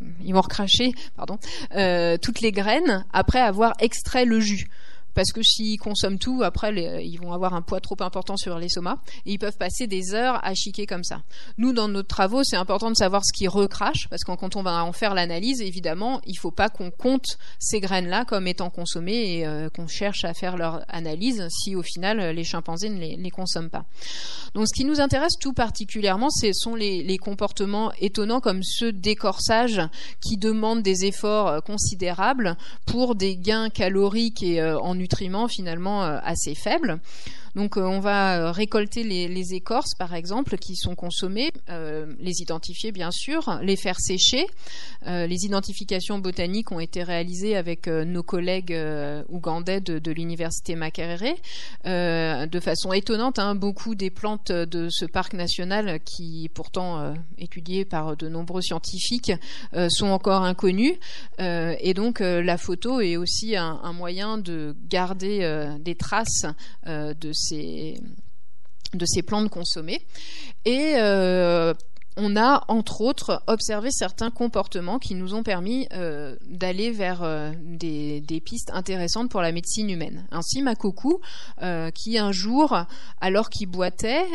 graines après avoir extrait le jus. Parce que s'ils consomment tout, après, ils vont avoir un poids trop important sur l'estomac et ils peuvent passer des heures à chiquer comme ça. Nous, dans nos travaux, c'est important de savoir ce qu'ils recrachent, parce que quand on va en faire l'analyse, évidemment, il ne faut pas qu'on compte ces graines-là comme étant consommées et qu'on cherche à faire leur analyse si, au final, les chimpanzés ne les consomment pas. Donc, ce qui nous intéresse tout particulièrement, ce sont les comportements étonnants comme ceux d'écorçage qui demandent des efforts considérables pour des gains caloriques et en nutriments finalement assez faibles. Donc on va récolter les écorces par exemple qui sont consommées, les identifier bien sûr, les faire sécher. Les identifications botaniques ont été réalisées avec nos collègues ougandais de l'université Makerere. De façon étonnante, beaucoup des plantes de ce parc national, qui pourtant étudiées par de nombreux scientifiques, sont encore inconnues. Et donc la photo est aussi un moyen de garder des traces de ces plantes consommées. Et on a, entre autres, observé certains comportements qui nous ont permis d'aller vers des pistes intéressantes pour la médecine humaine. Ainsi, Makokou, qui un jour, alors qu'il boitait,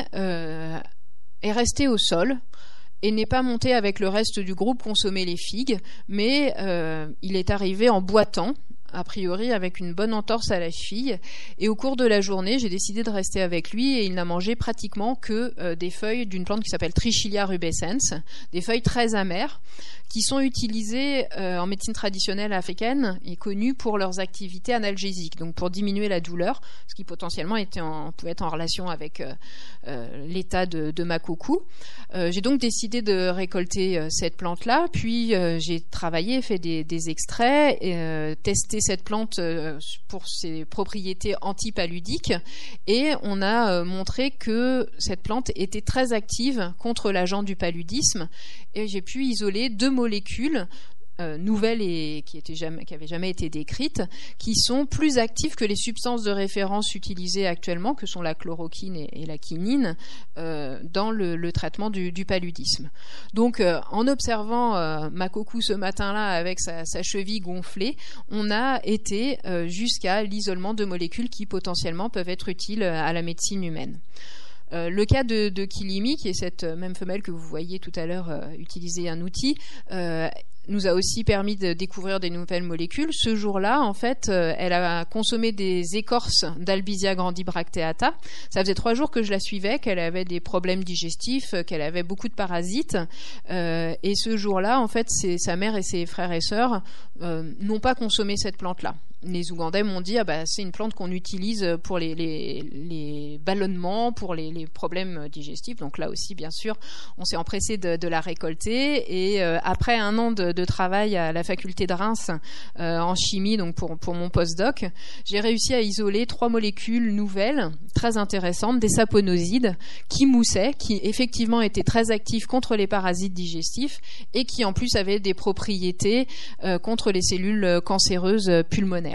est resté au sol et n'est pas monté avec le reste du groupe consommer les figues, mais il est arrivé en boitant, a priori avec une bonne entorse à la cheville, et au cours de la journée j'ai décidé de rester avec lui, et il n'a mangé pratiquement que des feuilles d'une plante qui s'appelle Trichilia rubescens, des feuilles très amères qui sont utilisées en médecine traditionnelle africaine et connues pour leurs activités analgésiques, donc pour diminuer la douleur, ce qui potentiellement pouvait être en relation avec l'état de Makokou. J'ai donc décidé de récolter cette plante-là, puis j'ai travaillé, fait des extraits, testé cette plante pour ses propriétés antipaludiques, et on a montré que cette plante était très active contre l'agent du paludisme, et j'ai pu isoler 2 molécules nouvelles et qui avaient jamais été décrites, qui sont plus actives que les substances de référence utilisées actuellement, que sont la chloroquine et la quinine, dans le traitement du paludisme. Donc, en observant Makokou ce matin-là avec sa cheville gonflée, on a été jusqu'à l'isolement de molécules qui potentiellement peuvent être utiles à la médecine humaine. Le cas de Kilimi, qui est cette même femelle que vous voyez tout à l'heure utiliser un outil, nous a aussi permis de découvrir des nouvelles molécules. Ce jour-là, en fait, elle a consommé des écorces d'Albizia grandibracteata. Ça faisait 3 jours que je la suivais, qu'elle avait des problèmes digestifs, qu'elle avait beaucoup de parasites. Et ce jour-là, en fait, sa mère et ses frères et sœurs n'ont pas consommé cette plante-là. Les Ougandais m'ont dit c'est une plante qu'on utilise pour les ballonnements, pour les problèmes digestifs. Donc là aussi, bien sûr, on s'est empressé de la récolter. Et après un an de travail à la faculté de Reims en chimie, donc pour mon postdoc, j'ai réussi à isoler 3 molécules nouvelles très intéressantes, des saponosides qui moussaient, qui effectivement étaient très actifs contre les parasites digestifs et qui en plus avaient des propriétés contre les cellules cancéreuses pulmonaires.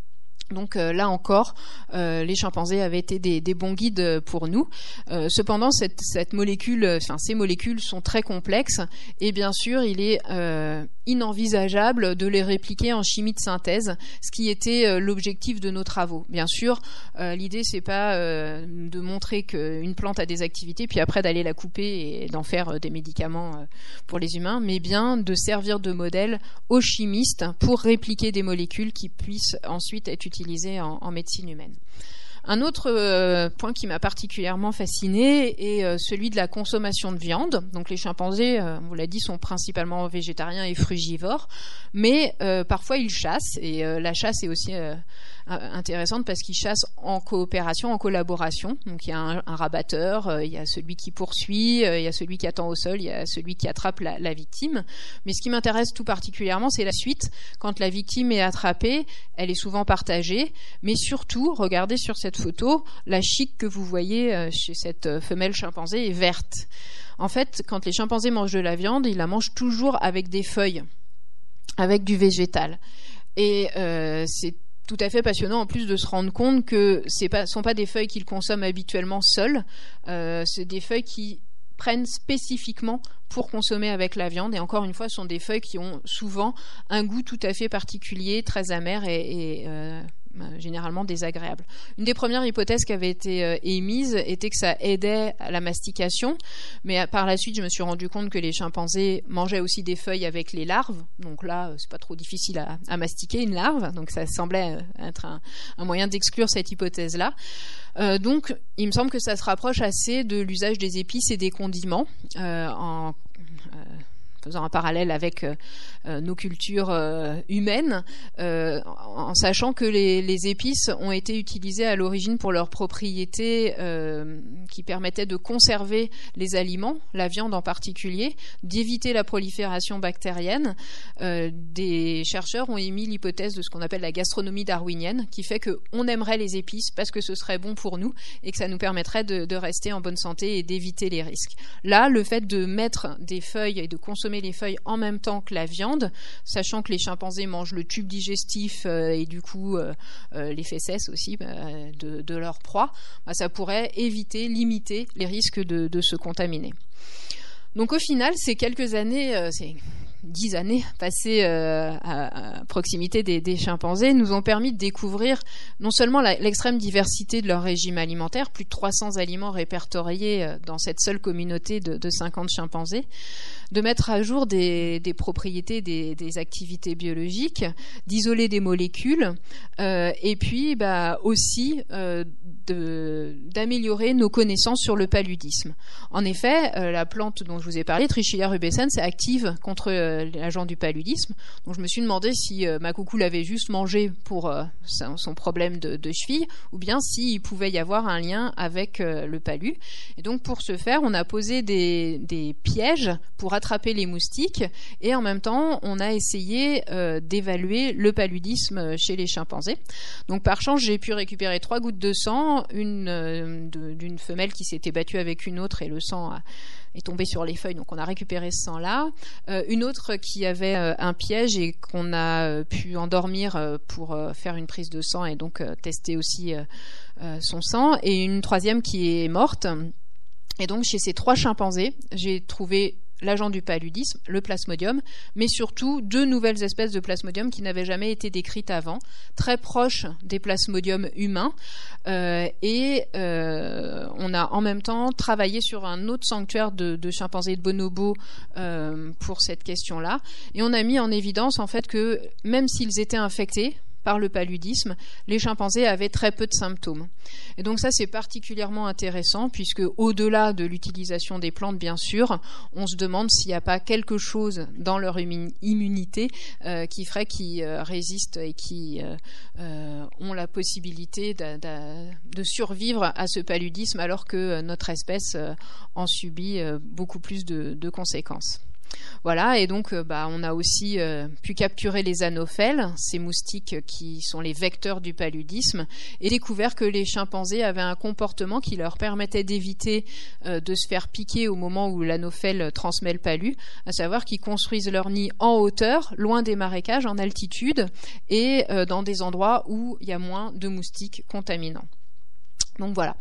Donc là encore, les chimpanzés avaient été des bons guides pour nous. Cependant, ces molécules sont très complexes, et bien sûr, il est inenvisageable de les répliquer en chimie de synthèse, ce qui était l'objectif de nos travaux. Bien sûr, l'idée c'est pas de montrer qu'une plante a des activités, puis après d'aller la couper et d'en faire des médicaments pour les humains, mais bien de servir de modèle aux chimistes pour répliquer des molécules qui puissent ensuite être utilisées en médecine humaine. Un autre point qui m'a particulièrement fasciné est celui de la consommation de viande. Donc les chimpanzés, on vous l'a dit, sont principalement végétariens et frugivores, mais parfois ils chassent, et la chasse est aussi intéressante parce qu'ils chassent en coopération, en collaboration. Donc il y a un rabatteur, il y a celui qui poursuit, il y a celui qui attend au sol, il y a celui qui attrape la victime. Mais ce qui m'intéresse tout particulièrement, c'est la suite. Quand la victime est attrapée, elle est souvent partagée, mais surtout, regardez sur cette photo, la chique que vous voyez chez cette femelle chimpanzé est verte. En fait, quand les chimpanzés mangent de la viande, ils la mangent toujours avec des feuilles, avec du végétal. Et c'est tout à fait passionnant en plus de se rendre compte que sont pas des feuilles qu'ils consomment habituellement seuls, c'est des feuilles qui prennent spécifiquement pour consommer avec la viande, et encore une fois, ce sont des feuilles qui ont souvent un goût tout à fait particulier, très amer et généralement désagréable. Une des premières hypothèses qui avait été émise était que ça aidait à la mastication, mais par la suite je me suis rendu compte que les chimpanzés mangeaient aussi des feuilles avec les larves, donc là c'est pas trop difficile à mastiquer une larve, donc ça semblait être un moyen d'exclure cette hypothèse-là. Donc il me semble que ça se rapproche assez de l'usage des épices et des condiments faisant un parallèle avec nos cultures humaines, en sachant que les épices ont été utilisées à l'origine pour leurs propriétés qui permettaient de conserver les aliments, la viande en particulier, d'éviter la prolifération bactérienne. Des chercheurs ont émis l'hypothèse de ce qu'on appelle la gastronomie darwinienne, qui fait qu'on aimerait les épices parce que ce serait bon pour nous et que ça nous permettrait de rester en bonne santé et d'éviter les risques. Là, le fait de mettre des feuilles et de consommer les feuilles en même temps que la viande, sachant que les chimpanzés mangent le tube digestif et du coup les fesses aussi de leur proie, ça pourrait éviter, limiter les risques de se contaminer. Donc au final, ces quelques années, ces 10 années passées à proximité des chimpanzés nous ont permis de découvrir non seulement l'extrême diversité de leur régime alimentaire, plus de 300 aliments répertoriés dans cette seule communauté de 50 chimpanzés, de mettre à jour des propriétés des activités biologiques, d'isoler des molécules, et puis aussi d'améliorer nos connaissances sur le paludisme. En effet, la plante dont je vous ai parlé, Trichia rubescens, est active contre l'agent du paludisme. Donc je me suis demandé si ma coucou l'avait juste mangé pour son problème de cheville, ou bien s'il pouvait y avoir un lien avec le palu. Et donc pour ce faire, on a posé des pièges pour attraper les moustiques, et en même temps, on a essayé d'évaluer le paludisme chez les chimpanzés. Donc par chance, j'ai pu récupérer 3 gouttes de sang, une d'une femelle qui s'était battue avec une autre, et le sang est tombé sur les feuilles, donc on a récupéré ce sang-là. Une autre qui avait un piège et qu'on a pu endormir pour faire une prise de sang et donc tester aussi son sang. Et une troisième qui est morte. Et donc chez ces 3 chimpanzés, j'ai trouvé l'agent du paludisme, le plasmodium, mais surtout 2 nouvelles espèces de plasmodium qui n'avaient jamais été décrites avant, très proches des plasmodiums humains, et on a en même temps travaillé sur un autre sanctuaire de chimpanzés de bonobos pour cette question-là, et on a mis en évidence en fait que même s'ils étaient infectés par le paludisme, les chimpanzés avaient très peu de symptômes. Et donc ça, c'est particulièrement intéressant puisque au-delà de l'utilisation des plantes, bien sûr, on se demande s'il n'y a pas quelque chose dans leur immunité qui ferait qu'ils résistent et qui ont la possibilité de survivre à ce paludisme alors que notre espèce en subit beaucoup plus de conséquences. Voilà, et donc on a aussi pu capturer les anophèles, ces moustiques qui sont les vecteurs du paludisme, et découvert que les chimpanzés avaient un comportement qui leur permettait d'éviter de se faire piquer au moment où l'anophèle transmet le palu, à savoir qu'ils construisent leur nid en hauteur, loin des marécages, en altitude, et dans des endroits où il y a moins de moustiques contaminants. Donc voilà.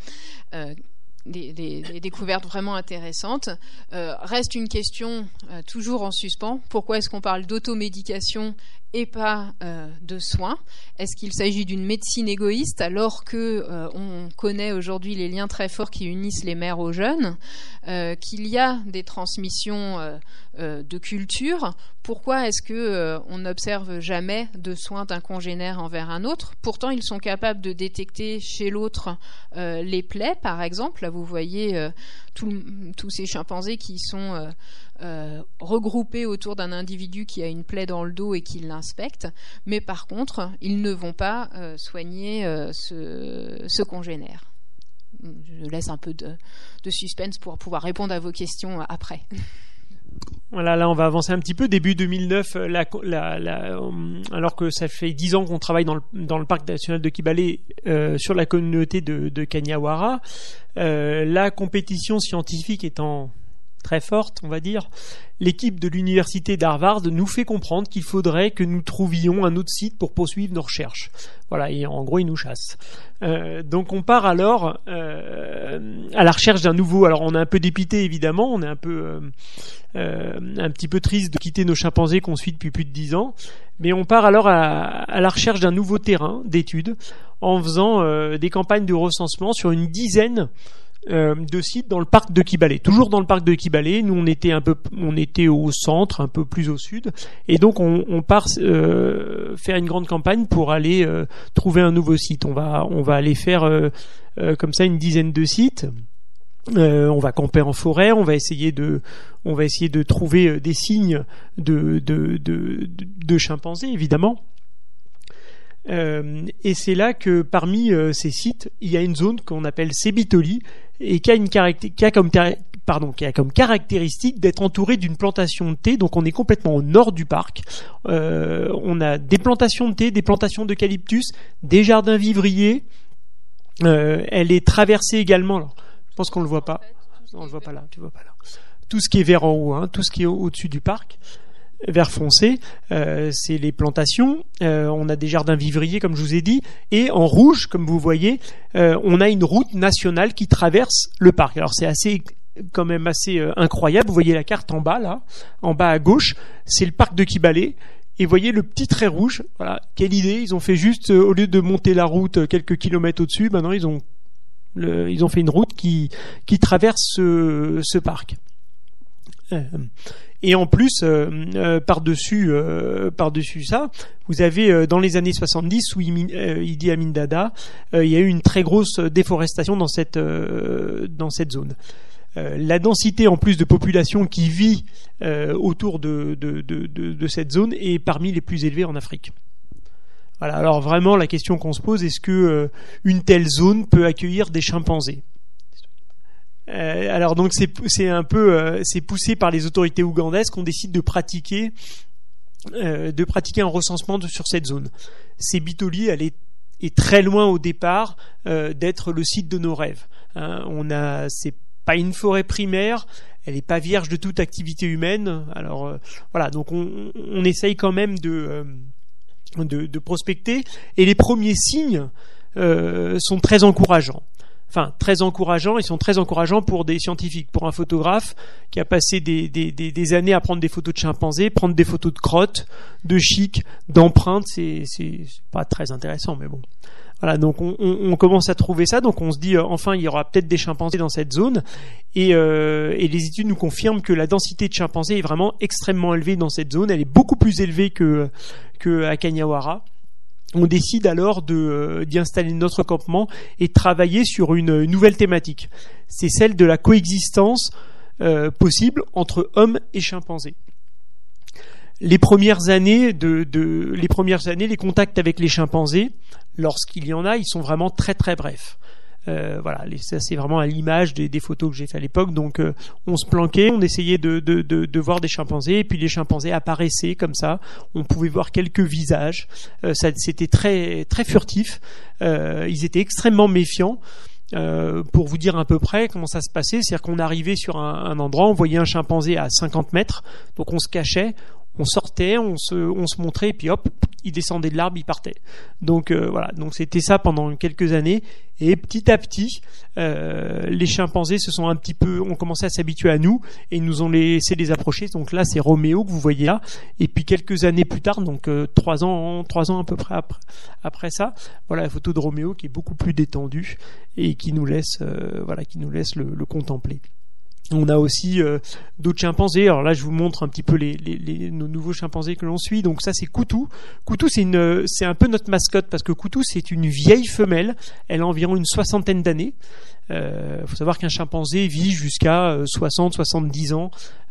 Des découvertes vraiment intéressantes. Reste une question toujours en suspens. Pourquoi est-ce qu'on parle d'automédication et pas de soins? Est-ce qu'il s'agit d'une médecine égoïste alors que on connaît aujourd'hui les liens très forts qui unissent les mères aux jeunes, qu'il y a des transmissions de culture? Pourquoi est-ce que on n'observe jamais de soins d'un congénère envers un autre? Pourtant, ils sont capables de détecter chez l'autre les plaies, par exemple. Là, vous voyez tous ces chimpanzés qui sont regroupés autour d'un individu qui a une plaie dans le dos et qui l'inspecte. Mais par contre, ils ne vont pas soigner ce congénère. Je laisse un peu de suspense pour pouvoir répondre à vos questions après. Voilà, là on va avancer un petit peu. Début 2009, alors que ça fait 10 ans qu'on travaille dans le parc national de Kibale sur la communauté de Kanyawara, la compétition scientifique étant très forte, on va dire, l'équipe de l'université d'Harvard nous fait comprendre qu'il faudrait que nous trouvions un autre site pour poursuivre nos recherches. Voilà, et en gros, ils nous chassent. Donc on part alors à la recherche d'un nouveau... Alors on est un peu dépité, évidemment, on est un petit peu triste de quitter nos chimpanzés qu'on suit depuis plus de 10 ans, mais on part alors à la recherche d'un nouveau terrain d'études en faisant des campagnes de recensement sur une dizaine de sites dans le parc de Kibale. Toujours dans le parc de Kibale, nous on était au centre, un peu plus au sud, et donc on part faire une grande campagne pour aller trouver un nouveau site. On va aller faire comme ça une dizaine de sites. On va camper en forêt, on va essayer de trouver des signes de chimpanzés, évidemment. Et c'est là que parmi ces sites, il y a une zone qu'on appelle Sebitoli et qui a comme caractéristique d'être entourée d'une plantation de thé. Donc on est complètement au nord du parc. On a des plantations de thé, des plantations d'eucalyptus, des jardins vivriers. Elle est traversée également. Alors, je pense qu'on le voit pas. Non, on le voit pas là. Tu vois pas là. Tout ce qui est vert en haut, tout ce qui est au-dessus du parc. Vert foncé, c'est les plantations. On a des jardins vivriers, comme je vous ai dit, et en rouge, comme vous voyez, on a une route nationale qui traverse le parc. Alors c'est quand même assez incroyable. Vous voyez la carte en bas là, en bas à gauche, c'est le parc de Kibale. Et vous voyez le petit trait rouge. Voilà, quelle idée. Ils ont fait juste, au lieu de monter la route quelques kilomètres au-dessus, maintenant ils ont fait une route qui traverse ce parc. Et en plus, par-dessus ça, vous avez dans les années 70 sous Idi Amin Dada, il y a eu une très grosse déforestation dans cette zone. La densité en plus de population qui vit autour de cette zone est parmi les plus élevées en Afrique. Voilà. Alors vraiment, la question qu'on se pose, est-ce que une telle zone peut accueillir des chimpanzés ? Alors donc c'est un peu c'est poussé par les autorités ougandaises qu'on décide de pratiquer un recensement sur cette zone. Sebitoli, elle est très loin au départ d'être le site de nos rêves. C'est pas une forêt primaire, elle est pas vierge de toute activité humaine. Alors voilà, donc on essaye quand même de prospecter, et les premiers signes sont très encourageants. Enfin, très encourageants, ils sont très encourageants pour des scientifiques, pour un photographe qui a passé des années à prendre des photos de chimpanzés, prendre des photos de crottes, de chics, d'empreintes, c'est pas très intéressant, mais bon. Voilà, donc on commence à trouver ça, donc on se dit enfin il y aura peut-être des chimpanzés dans cette zone, et les études nous confirment que la densité de chimpanzés est vraiment extrêmement élevée dans cette zone. Elle est beaucoup plus élevée que à Kanyawara. On décide alors d'y installer notre campement et de travailler sur une nouvelle thématique. C'est celle de la coexistence possible entre hommes et chimpanzés. Les premières années, les contacts avec les chimpanzés, lorsqu'il y en a, ils sont vraiment très très brefs. Voilà, ça c'est vraiment à l'image des photos que j'ai fait à l'époque. Donc on se planquait, on essayait de voir des chimpanzés, et puis les chimpanzés apparaissaient comme ça. On pouvait voir quelques visages. C'était très très furtif. Ils étaient extrêmement méfiants. Pour vous dire à peu près comment ça se passait, c'est-à-dire qu'on arrivait sur un endroit, on voyait un chimpanzé à 50 mètres, donc on se cachait, on sortait, on se montrait, et puis hop, il descendait de l'arbre, il partait. Donc voilà, donc c'était ça pendant quelques années, et petit à petit, les chimpanzés ont commencé à s'habituer à nous, et ils nous ont laissé les approcher. Donc là, c'est Roméo que vous voyez là, et puis quelques années plus tard, donc 3 ans à peu près après ça, voilà la photo de Roméo qui est beaucoup plus détendue et qui nous laisse le contempler. On a aussi d'autres chimpanzés. Alors là, je vous montre un petit peu nos nouveaux chimpanzés que l'on suit. Donc ça, c'est Koutou. Koutou, c'est un peu notre mascotte, parce que Koutou, c'est une vieille femelle. Elle a environ une 60aine d'années. Faut savoir qu'un chimpanzé vit jusqu'à 60-70 ans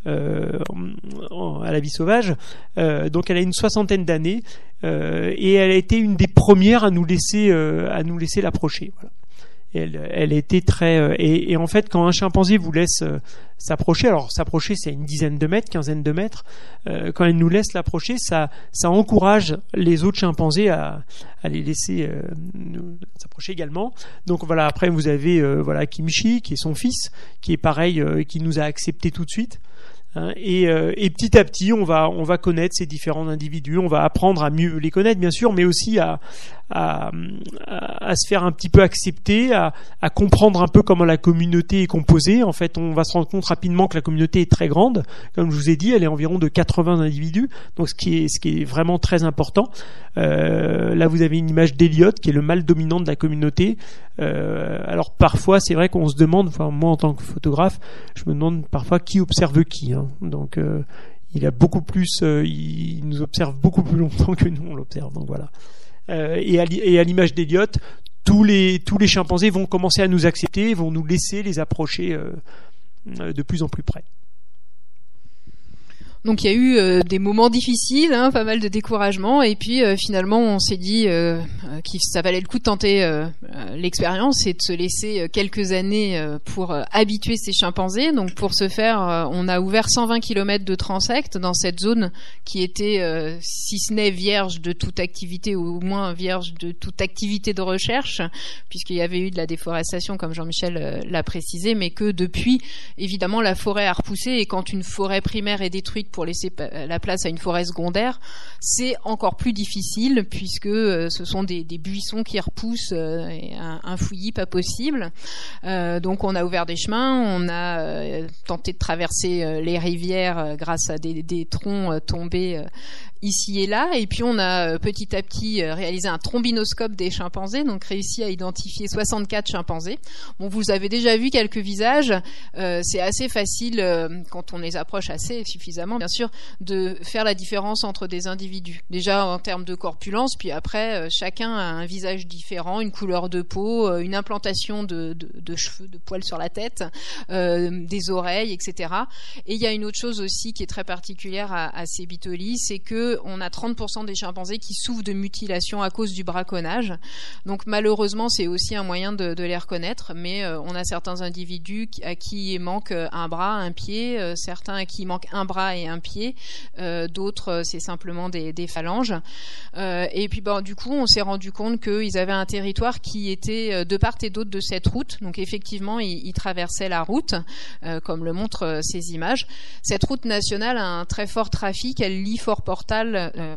à la vie sauvage. Donc elle a une 60aine d'années, et elle a été une des premières à nous laisser l'approcher. Voilà. Elle était très et en fait, quand un chimpanzé vous laisse s'approcher, alors s'approcher c'est une dizaine de mètres, quinzaine de mètres, quand elle nous laisse l'approcher, ça encourage les autres chimpanzés à les laisser s'approcher également. Donc voilà, après vous avez Kimchi qui est son fils, qui est pareil, qui nous a accepté tout de suite. Et petit à petit, on va connaître ces différents individus, on va apprendre à mieux les connaître, bien sûr, mais aussi à se faire un petit peu accepter, à comprendre un peu comment la communauté est composée. En fait, on va se rendre compte rapidement que la communauté est très grande. Comme je vous ai dit, elle est environ de 80 individus, donc ce qui est vraiment très important. Là, vous avez une image d'Eliott, qui est le mâle dominant de la communauté. Alors parfois, c'est vrai qu'on se demande, enfin moi en tant que photographe, je me demande parfois qui observe qui. Donc il a beaucoup plus, il nous observe beaucoup plus longtemps que nous on l'observe. Donc voilà. Et à l'image d'Eliott, tous les chimpanzés vont commencer à nous accepter, vont nous laisser les approcher de plus en plus près. Donc il y a eu des moments difficiles, pas mal de découragement, et puis finalement on s'est dit que ça valait le coup de tenter l'expérience et de se laisser quelques années pour habituer ces chimpanzés. Donc pour ce faire, on a ouvert 120 km de transect dans cette zone qui était, si ce n'est vierge de toute activité, ou au moins vierge de toute activité de recherche, puisqu'il y avait eu de la déforestation, comme Jean-Michel l'a précisé, mais que depuis, évidemment, la forêt a repoussé, et quand une forêt primaire est détruite pour laisser la place à une forêt secondaire, c'est encore plus difficile, puisque ce sont des buissons qui repoussent, et un fouillis pas possible. Donc on a ouvert des chemins, on a tenté de traverser les rivières grâce à des troncs tombés ici et là, et puis on a petit à petit réalisé un trombinoscope des chimpanzés, donc réussi à identifier 64 chimpanzés. Bon, vous avez déjà vu quelques visages, c'est assez facile quand on les approche assez suffisamment, bien sûr, de faire la différence entre des individus. Déjà en termes de corpulence, puis après chacun a un visage différent, une couleur de peau, une implantation de cheveux, de poils sur la tête, des oreilles, etc. Et il y a une autre chose aussi qui est très particulière à ces bitolis, c'est que on a 30% des chimpanzés qui souffrent de mutilation à cause du braconnage. Donc malheureusement, c'est aussi un moyen de les reconnaître, mais on a certains individus à qui il manque un bras, un pied, certains à qui il manque un bras et un pied, d'autres c'est simplement des phalanges. Et puis du coup, on s'est rendu compte qu'ils avaient un territoire qui était de part et d'autre de cette route. Donc effectivement, ils traversaient la route, comme le montrent ces images. Cette route nationale a un très fort trafic, elle lie Fort Portal,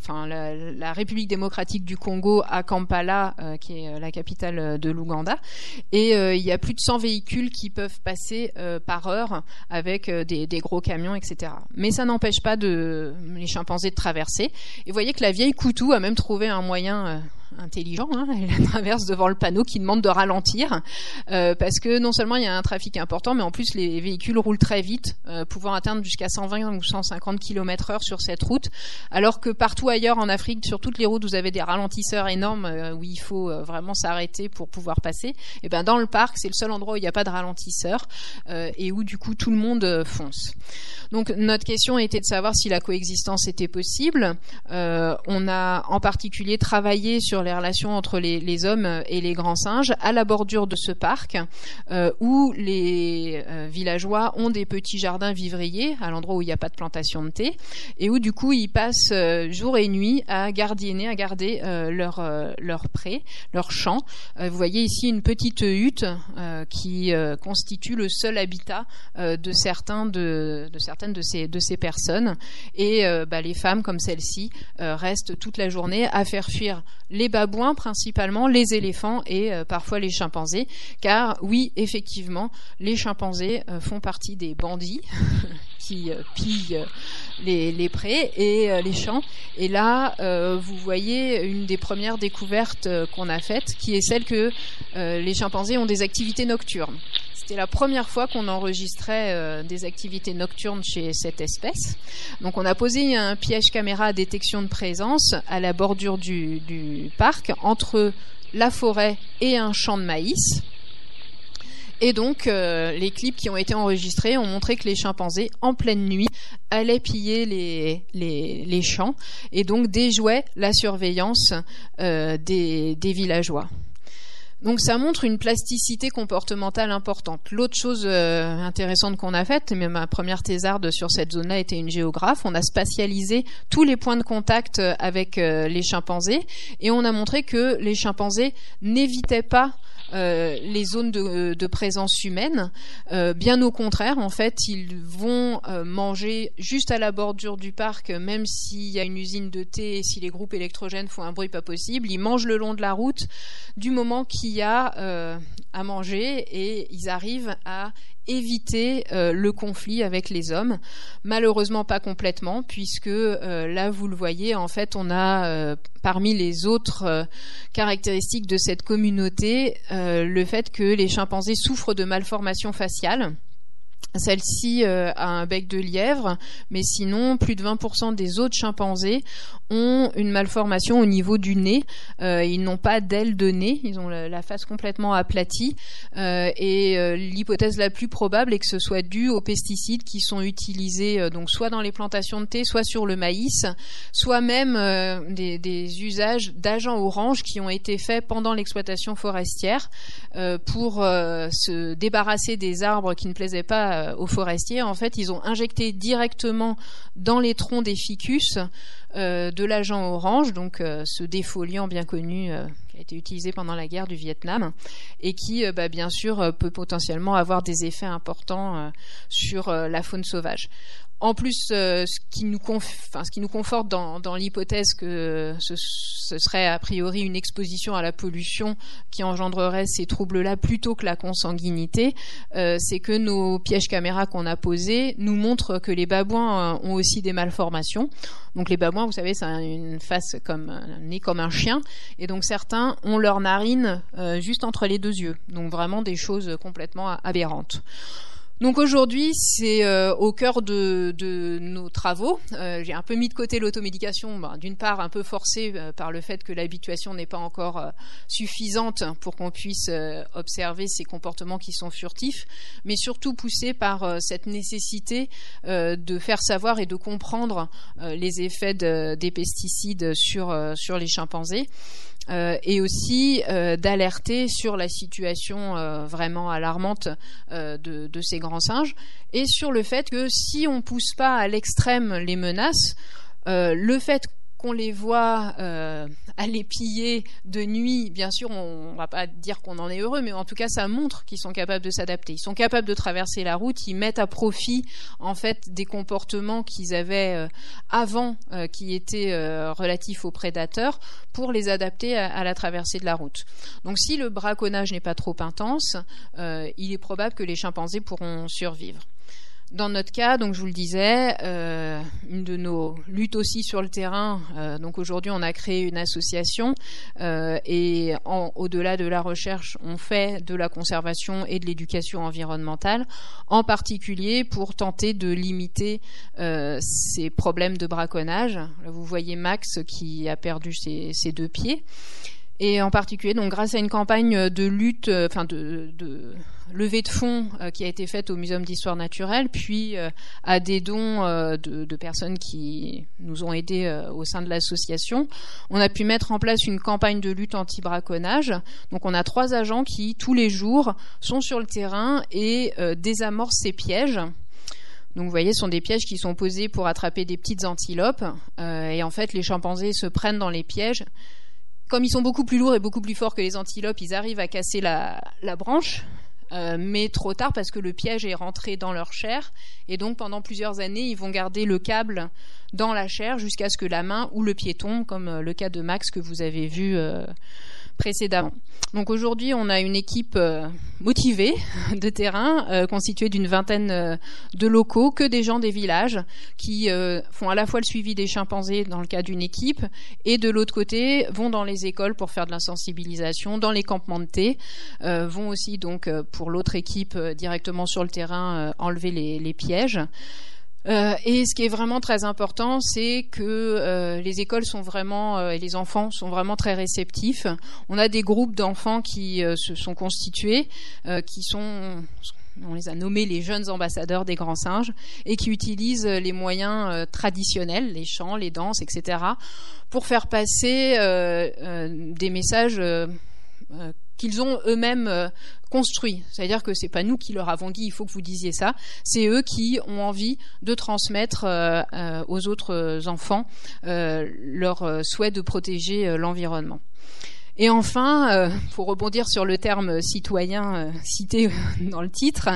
la République démocratique du Congo, à Kampala, qui est la capitale de l'Ouganda, et il y a plus de 100 véhicules qui peuvent passer par heure avec des gros camions, etc. Mais ça n'empêche pas les chimpanzés de traverser. Et vous voyez que la vieille Koutou a même trouvé un moyen intelligent, elle traverse devant le panneau qui demande de ralentir, parce que non seulement il y a un trafic important, mais en plus les véhicules roulent très vite, pouvant atteindre jusqu'à 120 ou 150 km/h sur cette route, alors que partout ailleurs en Afrique, sur toutes les routes, vous avez des ralentisseurs énormes où il faut vraiment s'arrêter pour pouvoir passer. Et ben dans le parc, c'est le seul endroit où il n'y a pas de ralentisseur, et où du coup tout le monde fonce. Donc notre question était de savoir si la coexistence était possible. On a en particulier travaillé sur les relations entre les hommes et les grands singes à la bordure de ce parc, où les villageois ont des petits jardins vivriers à l'endroit où il n'y a pas de plantation de thé, et où du coup ils passent jour et nuit à garder leur pré, leur champ. Vous voyez ici une petite hutte qui constitue le seul habitat de certaines de ces personnes, et les femmes comme celle-ci restent toute la journée à faire fuir les babouins principalement, les éléphants et parfois les chimpanzés, car oui, effectivement, les chimpanzés font partie des bandits qui pillent les prés et les champs. Et là, vous voyez une des premières découvertes qu'on a faites, qui est celle que les chimpanzés ont des activités nocturnes. C'était la première fois qu'on enregistrait des activités nocturnes chez cette espèce. Donc on a posé un piège caméra à détection de présence à la bordure du parc, entre la forêt et un champ de maïs. Et donc les clips qui ont été enregistrés ont montré que les chimpanzés, en pleine nuit, allaient piller les champs et donc déjouaient la surveillance des villageois. Donc ça montre une plasticité comportementale importante. L'autre chose intéressante qu'on a faite, mais ma première thésarde sur cette zone-là était une géographe, on a spatialisé tous les points de contact avec les chimpanzés, et on a montré que les chimpanzés n'évitaient pas les zones de présence humaine. Bien au contraire, en fait, ils vont manger juste à la bordure du parc, même s'il y a une usine de thé et si les groupes électrogènes font un bruit pas possible. Ils mangent le long de la route du moment qu'il y a à manger, et ils arrivent à éviter le conflit avec les hommes. Malheureusement pas complètement, puisque là vous le voyez, en fait on a parmi les autres caractéristiques de cette communauté le fait que les chimpanzés souffrent de malformations faciales. Celle-ci a un bec de lièvre, mais sinon, plus de 20% des autres chimpanzés ont une malformation au niveau du nez. Ils n'ont pas d'ailes de nez, ils ont la face complètement aplatie. Et l'hypothèse la plus probable est que ce soit dû aux pesticides qui sont utilisés donc soit dans les plantations de thé, soit sur le maïs, soit même des usages d'agents orange qui ont été faits pendant l'exploitation forestière pour se débarrasser des arbres qui ne plaisaient pas aux forestiers. En fait, ils ont injecté directement dans les troncs des ficus de l'agent orange, donc ce défoliant bien connu qui a été utilisé pendant la guerre du Vietnam et qui, bien sûr, peut potentiellement avoir des effets importants sur la faune sauvage. En plus, ce qui nous conforte dans l'hypothèse que ce serait a priori une exposition à la pollution qui engendrerait ces troubles-là plutôt que la consanguinité, c'est que nos pièges caméras qu'on a posés nous montrent que les babouins ont aussi des malformations. Donc les babouins, vous savez, c'est une face comme un nez comme un chien, et donc certains ont leurs narines juste entre les deux yeux. Donc vraiment des choses complètement aberrantes. Donc aujourd'hui, c'est au cœur de nos travaux. J'ai un peu mis de côté l'automédication, d'une part un peu forcée par le fait que l'habituation n'est pas encore suffisante pour qu'on puisse observer ces comportements qui sont furtifs, mais surtout poussée par cette nécessité de faire savoir et de comprendre les effets des pesticides sur les chimpanzés. Et aussi d'alerter sur la situation vraiment alarmante de ces grands singes, et sur le fait que si on pousse pas à l'extrême les menaces, le fait qu'on les voit aller piller de nuit, bien sûr, on va pas dire qu'on en est heureux, mais en tout cas, ça montre qu'ils sont capables de s'adapter. Ils sont capables de traverser la route, ils mettent à profit, en fait, des comportements qu'ils avaient avant, qui étaient relatifs aux prédateurs, pour les adapter à la traversée de la route. Donc, si le braconnage n'est pas trop intense, il est probable que les chimpanzés pourront survivre. Dans notre cas, donc je vous le disais, une de nos luttes aussi sur le terrain, donc aujourd'hui on a créé une association et au-delà de la recherche, on fait de la conservation et de l'éducation environnementale, en particulier pour tenter de limiter ces problèmes de braconnage. Là, vous voyez Max qui a perdu ses deux pieds. Et en particulier, donc grâce à une campagne de lutte, de levée de fonds qui a été faite au Muséum d'histoire naturelle, puis à des dons de personnes qui nous ont aidés au sein de l'association, on a pu mettre en place une campagne de lutte anti-braconnage. Donc on a 3 agents qui, tous les jours, sont sur le terrain et désamorcent ces pièges. Donc vous voyez, ce sont des pièges qui sont posés pour attraper des petites antilopes. Et en fait, les chimpanzés se prennent dans les pièges. Comme ils sont beaucoup plus lourds et beaucoup plus forts que les antilopes, ils arrivent à casser la branche, mais trop tard parce que le piège est rentré dans leur chair. Et donc pendant plusieurs années, ils vont garder le câble dans la chair jusqu'à ce que la main ou le pied tombe, comme le cas de Max que vous avez vu précédemment. Donc aujourd'hui, on a une équipe motivée de terrain, constituée d'une vingtaine de locaux, que des gens des villages, qui font à la fois le suivi des chimpanzés dans le cas d'une équipe, et de l'autre côté, vont dans les écoles pour faire de la sensibilisation, dans les campements de thé, vont aussi donc pour l'autre équipe directement sur le terrain enlever les pièges. Et ce qui est vraiment très important, c'est que les écoles sont vraiment et les enfants sont vraiment très réceptifs. On a des groupes d'enfants qui se sont constitués, qui sont, on les a nommés les jeunes ambassadeurs des grands singes, et qui utilisent les moyens traditionnels, les chants, les danses, etc., pour faire passer des messages qu'ils ont eux-mêmes construits. C'est-à-dire que c'est pas nous qui leur avons dit il faut que vous disiez ça, c'est eux qui ont envie de transmettre aux autres enfants leur souhait de protéger l'environnement. Et enfin, pour rebondir sur le terme citoyen cité dans le titre,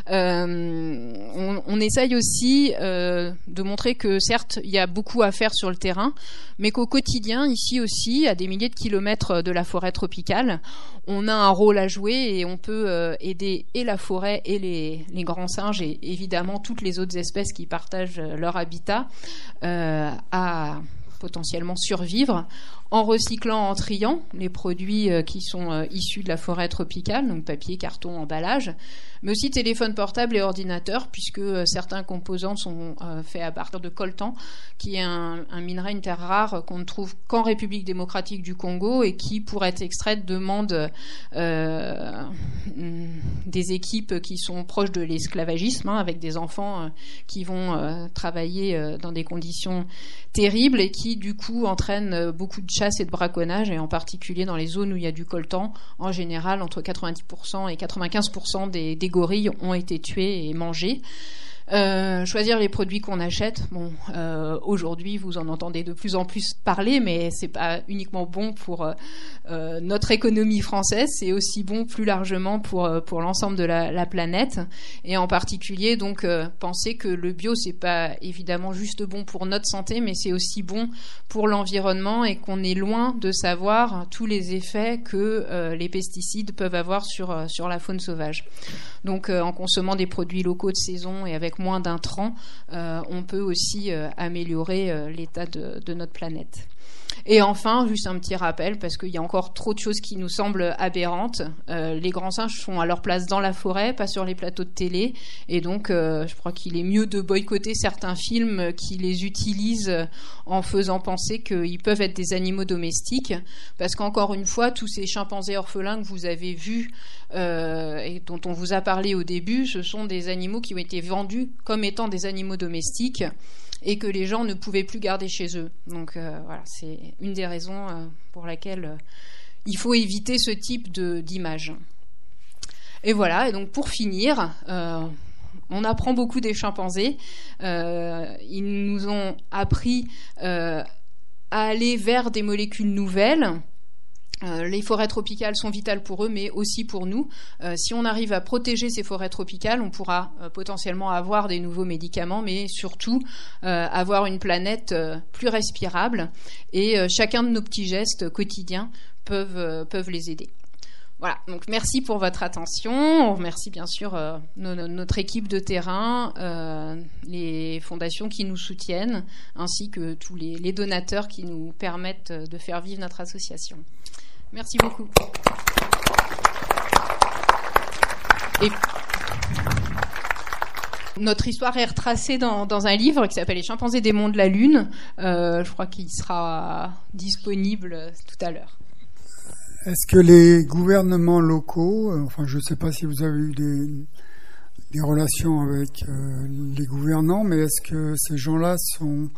on essaye aussi de montrer que certes, il y a beaucoup à faire sur le terrain, mais qu'au quotidien, ici aussi, à des milliers de kilomètres de la forêt tropicale, on a un rôle à jouer et on peut aider et la forêt et les grands singes et évidemment toutes les autres espèces qui partagent leur habitat à potentiellement survivre en recyclant, en triant les produits qui sont issus de la forêt tropicale, donc papier, carton, emballage, mais aussi téléphone portable et ordinateur, puisque certains composants sont faits à partir de coltan, qui est un minerai, une terre rare qu'on ne trouve qu'en République démocratique du Congo et qui, pour être extraite, demande des équipes qui sont proches de l'esclavagisme, avec des enfants qui vont travailler dans des conditions terribles et qui, du coup, entraînent beaucoup de chasse et de braconnage, et en particulier dans les zones où il y a du coltan. En général, entre 90% et 95% des gorilles ont été tués et mangés. Choisir les produits qu'on achète. Bon, aujourd'hui, vous en entendez de plus en plus parler, mais c'est pas uniquement bon pour notre économie française, c'est aussi bon plus largement pour l'ensemble de la planète. Et en particulier, donc, penser que le bio, c'est pas évidemment juste bon pour notre santé, mais c'est aussi bon pour l'environnement, et qu'on est loin de savoir tous les effets que les pesticides peuvent avoir sur la faune sauvage. Donc, en consommant des produits locaux de saison et avec moins d'intrants, on peut aussi améliorer l'état de notre planète. Et enfin, juste un petit rappel, parce qu'il y a encore trop de choses qui nous semblent aberrantes. Les grands singes sont à leur place dans la forêt, pas sur les plateaux de télé. Et donc, je crois qu'il est mieux de boycotter certains films qui les utilisent en faisant penser qu'ils peuvent être des animaux domestiques. Parce qu'encore une fois, tous ces chimpanzés orphelins que vous avez vus et dont on vous a parlé au début, ce sont des animaux qui ont été vendus comme étant des animaux domestiques, et que les gens ne pouvaient plus garder chez eux. Donc voilà, c'est une des raisons pour laquelle il faut éviter ce type d'image. Et voilà, et donc pour finir, on apprend beaucoup des chimpanzés. Ils nous ont appris à aller vers des molécules nouvelles. Les forêts tropicales sont vitales pour eux, mais aussi pour nous. Si on arrive à protéger ces forêts tropicales, on pourra potentiellement avoir des nouveaux médicaments, mais surtout avoir une planète plus respirable. Et chacun de nos petits gestes quotidiens peuvent les aider. Voilà, donc merci pour votre attention. On remercie bien sûr notre équipe de terrain, les fondations qui nous soutiennent, ainsi que tous les donateurs qui nous permettent de faire vivre notre association. Merci beaucoup. Et notre histoire est retracée dans un livre qui s'appelle « Les chimpanzés des monts de la Lune ». Je crois qu'il sera disponible tout à l'heure. Est-ce que les gouvernements locaux, enfin je ne sais pas si vous avez eu des relations avec les gouvernants, mais est-ce que ces gens-là sont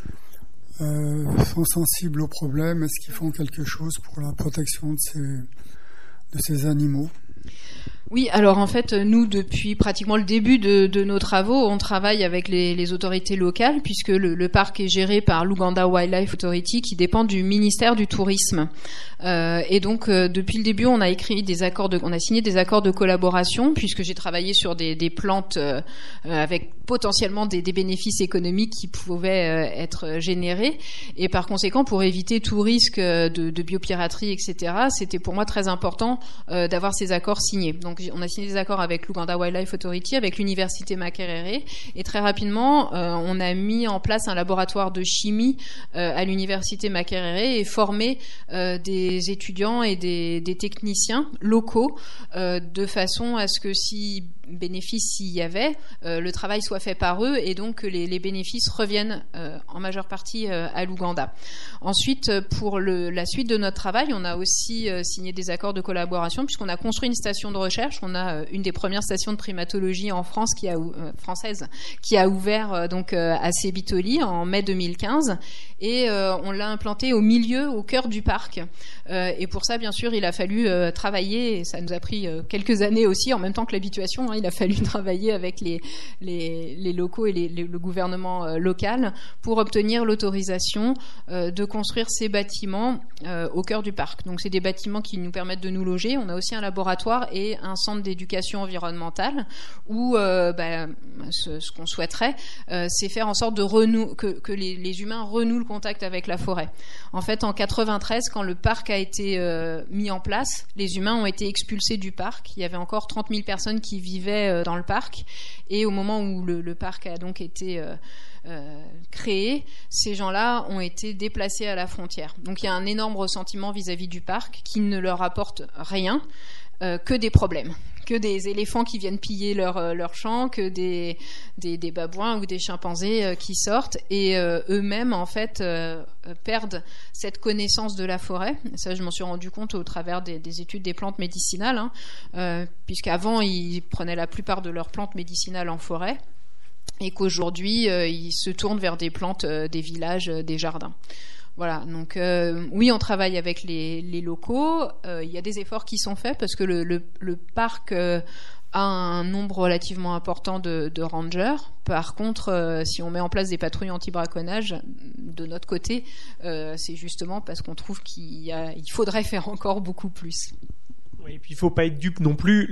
sensibles au problème? Est-ce qu'ils font quelque chose pour la protection de ces animaux? Oui, alors en fait, nous, depuis pratiquement le début de nos travaux, on travaille avec les autorités locales, puisque le parc est géré par l'Uganda Wildlife Authority, qui dépend du ministère du Tourisme. Et donc, depuis le début, on a signé des accords de collaboration, puisque j'ai travaillé sur des plantes avec potentiellement des bénéfices économiques qui pouvaient être générés. Et par conséquent, pour éviter tout risque de biopiraterie, etc., c'était pour moi très important d'avoir ces accords signés. Donc, on a signé des accords avec l'Uganda Wildlife Authority, avec l'université Makerere, et très rapidement, on a mis en place un laboratoire de chimie à l'université Makerere et formé des étudiants et des techniciens locaux de façon à ce que si bénéfices s'il y avait, le travail soit fait par eux et donc que les bénéfices reviennent en majeure partie à l'Ouganda. Ensuite, pour la suite de notre travail, on a aussi signé des accords de collaboration puisqu'on a construit une station de recherche. On a une des premières stations de primatologie en France française qui a ouvert donc à Sébitoli en mai 2015 et on l'a implantée au cœur du parc. Et pour ça, bien sûr, il a fallu travailler, et ça nous a pris quelques années aussi, en même temps que l'habituation. Il a fallu travailler avec les locaux et le gouvernement local pour obtenir l'autorisation de construire ces bâtiments au cœur du parc. Donc, c'est des bâtiments qui nous permettent de nous loger. On a aussi un laboratoire et un centre d'éducation environnementale où ce qu'on souhaiterait, c'est faire en sorte que les humains renouent le contact avec la forêt. En fait, en 93, quand le parc a été mis en place, les humains ont été expulsés du parc. Il y avait encore 30 000 personnes qui vivaient vivaient dans le parc. Et au moment où le parc a donc été créé, ces gens-là ont été déplacés à la frontière. Donc il y a un énorme ressentiment vis-à-vis du parc qui ne leur apporte rien, que des problèmes, que des éléphants qui viennent piller leur champ, que des babouins ou des chimpanzés qui sortent et eux-mêmes en fait perdent cette connaissance de la forêt. Et ça, je m'en suis rendu compte au travers des études des plantes médicinales, puisqu'avant ils prenaient la plupart de leurs plantes médicinales en forêt et qu'aujourd'hui ils se tournent vers des plantes des villages, des jardins. Voilà, donc oui, on travaille avec les locaux. Il y a des efforts qui sont faits parce que le parc a un nombre relativement important de rangers. Par contre, si on met en place des patrouilles anti-braconnage, de notre côté, c'est justement parce qu'on trouve qu'il faudrait faire encore beaucoup plus. Oui, et puis il faut pas être dupe non plus.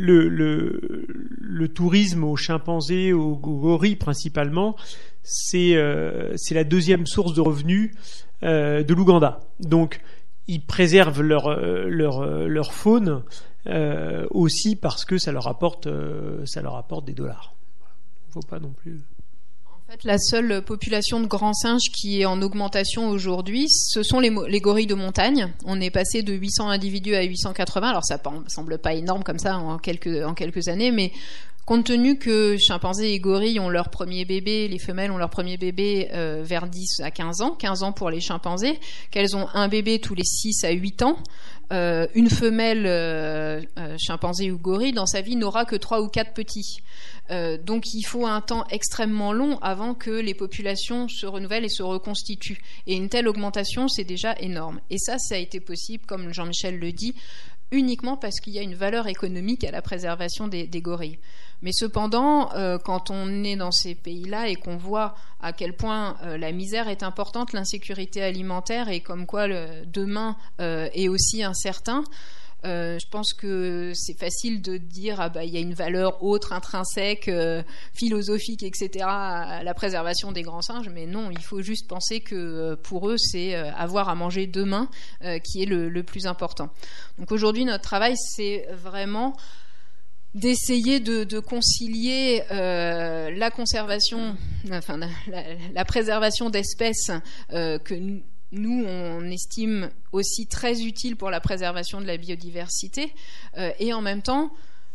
Le tourisme aux chimpanzés, aux gorilles principalement, c'est la deuxième source de revenus de l'Ouganda. Donc ils préservent leur faune aussi parce que ça leur apporte des dollars. Faut pas non plus. En fait, la seule population de grands singes qui est en augmentation aujourd'hui, ce sont les gorilles de montagne. On est passé de 800 individus à 880. Alors ça semble pas énorme comme ça en quelques années, mais compte tenu que chimpanzés et gorilles ont leur premier bébé, les femelles ont leur premier bébé vers 10 à 15 ans pour les chimpanzés, qu'elles ont un bébé tous les 6 à 8 ans, une femelle chimpanzé ou gorille dans sa vie n'aura que 3 ou 4 petits. Donc il faut un temps extrêmement long avant que les populations se renouvellent et se reconstituent. Et une telle augmentation, c'est déjà énorme. Et ça a été possible, comme Jean-Michel le dit, uniquement parce qu'il y a une valeur économique à la préservation des gorilles. Mais cependant, quand on est dans ces pays-là et qu'on voit à quel point la misère est importante, l'insécurité alimentaire et comme quoi demain est aussi incertain, je pense que c'est facile de dire il y a une valeur autre, intrinsèque, philosophique, etc. à la préservation des grands singes, mais non, il faut juste penser que pour eux c'est avoir à manger demain qui est le plus important. Donc aujourd'hui notre travail c'est vraiment d'essayer de concilier la conservation, enfin la préservation d'espèces que nous, on estime aussi très utile pour la préservation de la biodiversité, et en même temps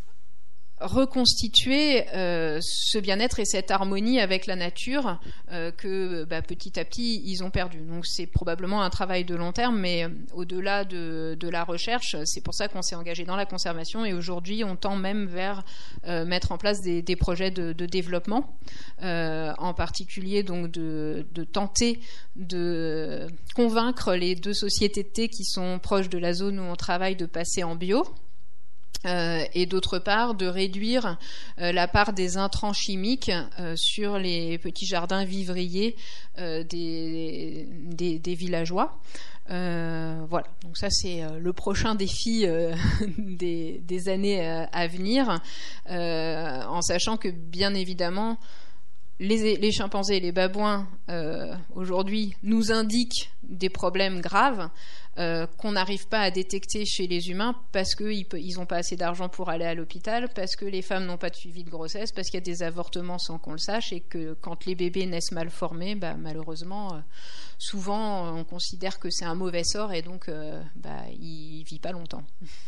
reconstituer ce bien-être et cette harmonie avec la nature que petit à petit ils ont perdu. Donc c'est probablement un travail de long terme, mais au-delà de la recherche, c'est pour ça qu'on s'est engagé dans la conservation et aujourd'hui on tend même vers mettre en place des projets de développement, en particulier donc de tenter de convaincre les 2 sociétés de thé qui sont proches de la zone où on travaille de passer en bio. Et d'autre part de réduire la part des intrants chimiques sur les petits jardins vivriers des villageois. Voilà, donc ça c'est le prochain défi des années à venir, en sachant que bien évidemment les chimpanzés et les babouins aujourd'hui nous indiquent des problèmes graves qu'on n'arrive pas à détecter chez les humains parce qu'ils n'ont pas assez d'argent pour aller à l'hôpital, parce que les femmes n'ont pas de suivi de grossesse, parce qu'il y a des avortements sans qu'on le sache et que quand les bébés naissent mal formés, malheureusement, souvent on considère que c'est un mauvais sort et donc il vit pas longtemps.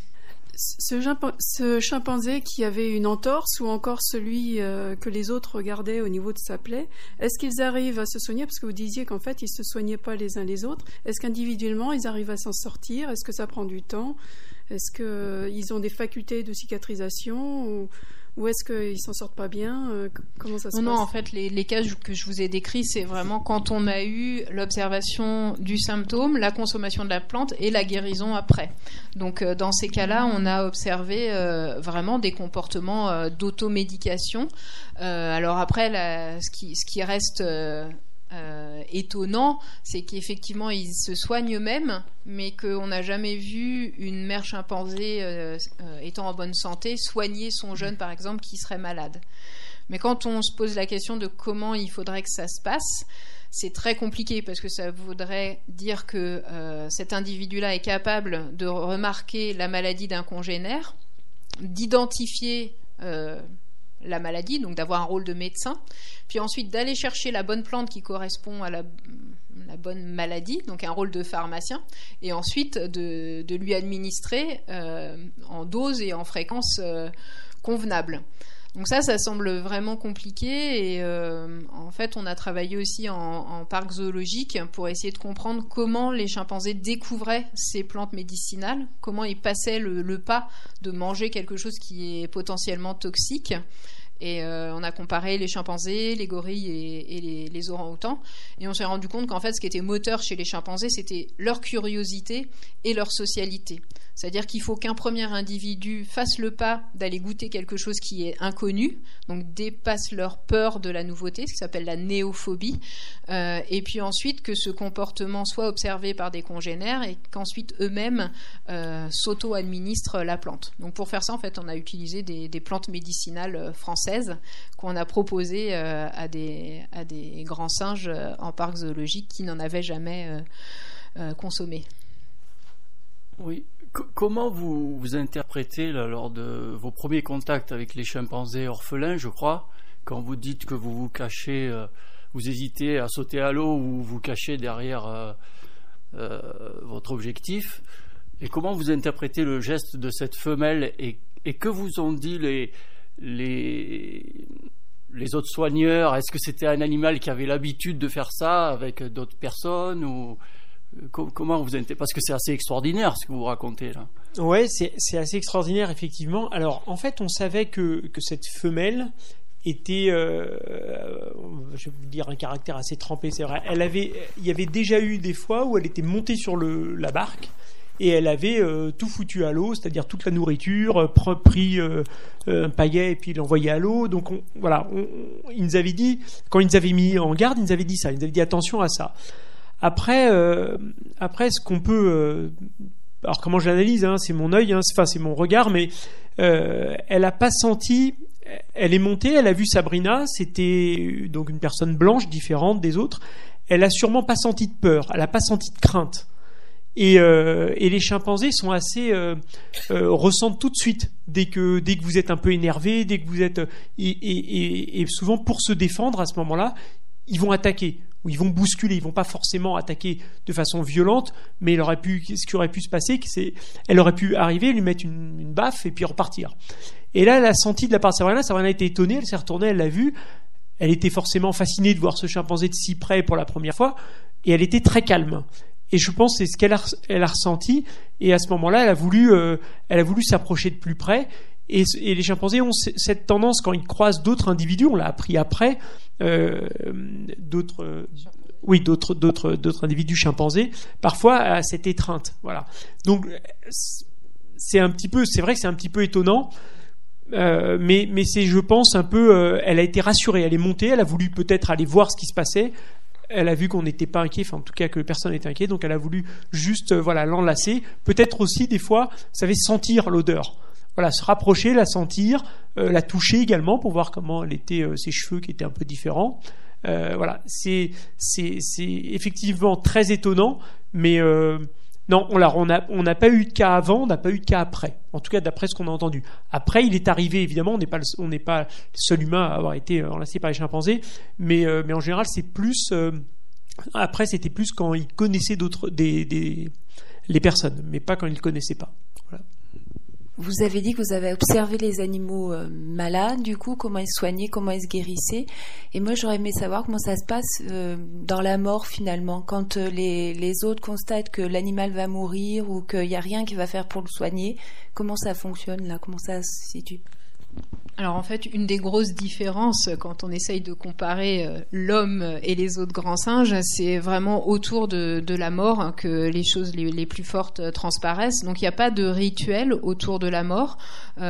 Ce chimpanzé qui avait une entorse ou encore celui que les autres regardaient au niveau de sa plaie, est-ce qu'ils arrivent à se soigner? Parce que vous disiez qu'en fait, ils ne se soignaient pas les uns les autres. Est-ce qu'individuellement, ils arrivent à s'en sortir? Est-ce que ça prend du temps? Est-ce qu'ils ont des facultés de cicatrisation ou est-ce qu'ils s'en sortent pas bien? Comment ça se passe? Non, en fait, les cas que je vous ai décrits, c'est vraiment quand on a eu l'observation du symptôme, la consommation de la plante et la guérison après. Donc, dans ces cas-là, on a observé vraiment des comportements d'automédication. Alors après, ce qui reste étonnant, c'est qu'effectivement ils se soignent eux-mêmes, mais qu'on n'a jamais vu une mère chimpanzé étant en bonne santé soigner son jeune par exemple qui serait malade. Mais quand on se pose la question de comment il faudrait que ça se passe, c'est très compliqué parce que ça voudrait dire que cet individu-là est capable de remarquer la maladie d'un congénère, d'identifier la maladie, donc d'avoir un rôle de médecin, puis ensuite d'aller chercher la bonne plante qui correspond à la bonne maladie, donc un rôle de pharmacien, et ensuite de lui administrer en dose et en fréquence convenable. Donc ça semble vraiment compliqué et en fait on a travaillé aussi en parc zoologique pour essayer de comprendre comment les chimpanzés découvraient ces plantes médicinales, comment ils passaient le pas de manger quelque chose qui est potentiellement toxique. Et on a comparé les chimpanzés, les gorilles et les orang-outans. Et on s'est rendu compte qu'en fait, ce qui était moteur chez les chimpanzés, c'était leur curiosité et leur socialité. C'est-à-dire qu'il faut qu'un premier individu fasse le pas d'aller goûter quelque chose qui est inconnu, donc dépasse leur peur de la nouveauté, ce qui s'appelle la néophobie, et puis ensuite que ce comportement soit observé par des congénères et qu'ensuite eux-mêmes s'auto-administrent la plante. Donc pour faire ça, en fait, on a utilisé des plantes médicinales françaises qu'on a proposées à des grands singes en parc zoologique qui n'en avaient jamais consommé. Oui. Comment vous interprétez là, lors de vos premiers contacts avec les chimpanzés orphelins, je crois, quand vous dites que vous cachez, vous hésitez à sauter à l'eau ou vous cachez derrière votre objectif, et comment vous interprétez le geste de cette femelle et que vous ont dit les autres soigneurs? Est-ce que c'était un animal qui avait l'habitude de faire ça avec d'autres personnes ou comment vous êtes... Parce que c'est assez extraordinaire ce que vous racontez là. Ouais, c'est assez extraordinaire effectivement. Alors en fait, on savait que cette femelle était, je vais vous dire, un caractère assez trempé, c'est vrai. Il y avait déjà eu des fois où elle était montée sur la barque et elle avait tout foutu à l'eau, c'est-à-dire toute la nourriture, pris un pagaie et puis l'envoyé à l'eau. Donc ils nous avaient dit, quand ils nous avaient mis en garde, ils nous avaient dit ça, ils nous avaient dit attention à ça. Après, ce qu'on peut, alors comment je l'analyse, hein, c'est mon œil, hein, c'est mon regard, mais elle a pas senti, elle est montée, elle a vu Sabrina, c'était donc une personne blanche différente des autres, elle a sûrement pas senti de peur, elle a pas senti de crainte, et les chimpanzés sont assez ressentent tout de suite dès que vous êtes un peu énervé, dès que vous êtes et souvent pour se défendre à ce moment-là, ils vont attaquer. Ou ils vont bousculer, ils vont pas forcément attaquer de façon violente, mais ce qui aurait pu se passer, elle aurait pu arriver, lui mettre une baffe et puis repartir. Et là, elle a senti de la part de Sabrina était étonnée, elle s'est retournée, elle l'a vu, elle était forcément fascinée de voir ce chimpanzé de si près pour la première fois, et elle était très calme. Et je pense que c'est ce qu'elle a ressenti, et à ce moment-là, elle a voulu s'approcher de plus près. Et les chimpanzés ont cette tendance, quand ils croisent d'autres individus, on l'a appris après, d'autres individus chimpanzés, parfois à cette étreinte. Voilà. Donc c'est vrai que c'est un petit peu étonnant, mais c'est, je pense, un peu. Elle a été rassurée, elle est montée, elle a voulu peut-être aller voir ce qui se passait. Elle a vu qu'on n'était pas inquiet, enfin en tout cas que personne n'était inquiet, donc elle a voulu juste l'enlacer. Peut-être aussi des fois, vous savez, sentir l'odeur. Voilà, se rapprocher, la sentir, la toucher également pour voir comment elle était, ses cheveux qui étaient un peu différents. Voilà, c'est effectivement très étonnant, mais non, on n'a pas eu de cas avant, on n'a pas eu de cas après. En tout cas, d'après ce qu'on a entendu. Après, il est arrivé, évidemment, on n'est pas le seul humain à avoir été enlacé par les chimpanzés, mais en général, c'est plus. Après, c'était plus quand ils connaissaient les personnes, mais pas quand ils ne connaissaient pas. Voilà. Vous avez dit que vous avez observé les animaux malades, du coup, comment ils se soignaient, comment ils se guérissaient. Et moi, j'aurais aimé savoir comment ça se passe dans la mort, finalement, quand les autres constatent que l'animal va mourir ou qu'il n'y a rien qui va faire pour le soigner. Comment ça fonctionne, là? Comment ça se situe? Alors en fait, une des grosses différences quand on essaye de comparer l'homme et les autres grands singes, c'est vraiment autour de la mort que les choses les plus fortes transparaissent. Donc il n'y a pas de rituel autour de la mort.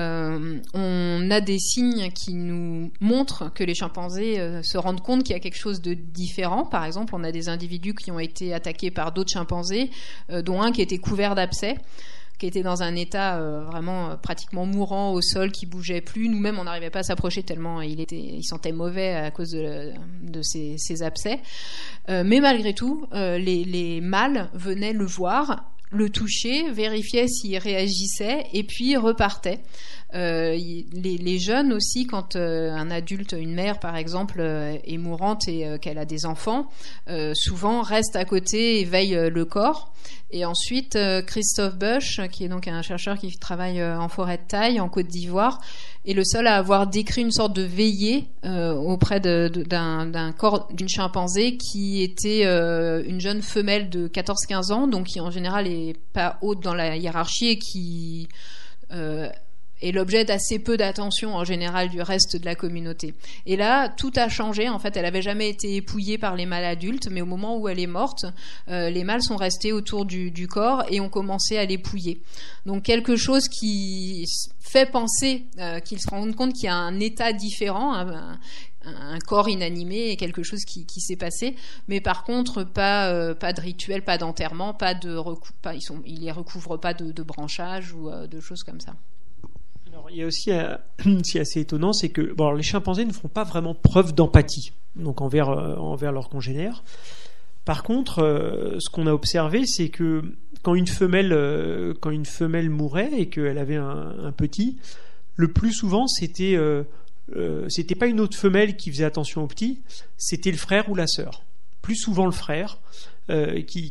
On a des signes qui nous montrent que les chimpanzés se rendent compte qu'il y a quelque chose de différent. Par exemple, on a des individus qui ont été attaqués par d'autres chimpanzés, dont un qui était couvert d'abcès, qui était dans un état vraiment pratiquement mourant au sol, qui bougeait plus. Nous-mêmes, on n'arrivait pas à s'approcher tellement il sentait mauvais à cause de ces abcès. Mais malgré tout, les mâles venaient le voir, le toucher, vérifiaient s'il réagissait et puis repartaient. Les jeunes aussi, quand un adulte, une mère par exemple, est mourante et qu'elle a des enfants, souvent reste à côté et veille le corps. Et ensuite, Christophe Bush, qui est donc un chercheur qui travaille en forêt de taille en Côte d'Ivoire, est le seul à avoir décrit une sorte de veillée auprès d'un corps d'une chimpanzé qui était une jeune femelle de 14-15 ans, donc qui en général est pas haute dans la hiérarchie et qui est l'objet d'assez peu d'attention en général du reste de la communauté. Et là, tout a changé. En fait, elle avait jamais été épouillée par les mâles adultes, mais au moment où elle est morte, les mâles sont restés autour du corps et ont commencé à l'épouiller. Donc quelque chose qui fait penser qu'ils se rendent compte qu'il y a un état différent, un corps inanimé et quelque chose qui s'est passé, mais par contre pas de rituel, pas d'enterrement, ils les recouvrent pas de branchage ou de choses comme ça. Alors, il y a aussi, ce qui est assez étonnant, c'est que les chimpanzés ne font pas vraiment preuve d'empathie, donc envers leurs congénères. Par contre, ce qu'on a observé, c'est que quand une femelle mourait et qu'elle avait un petit, le plus souvent c'était pas une autre femelle qui faisait attention au petit, c'était le frère ou la sœur. Plus souvent le frère qui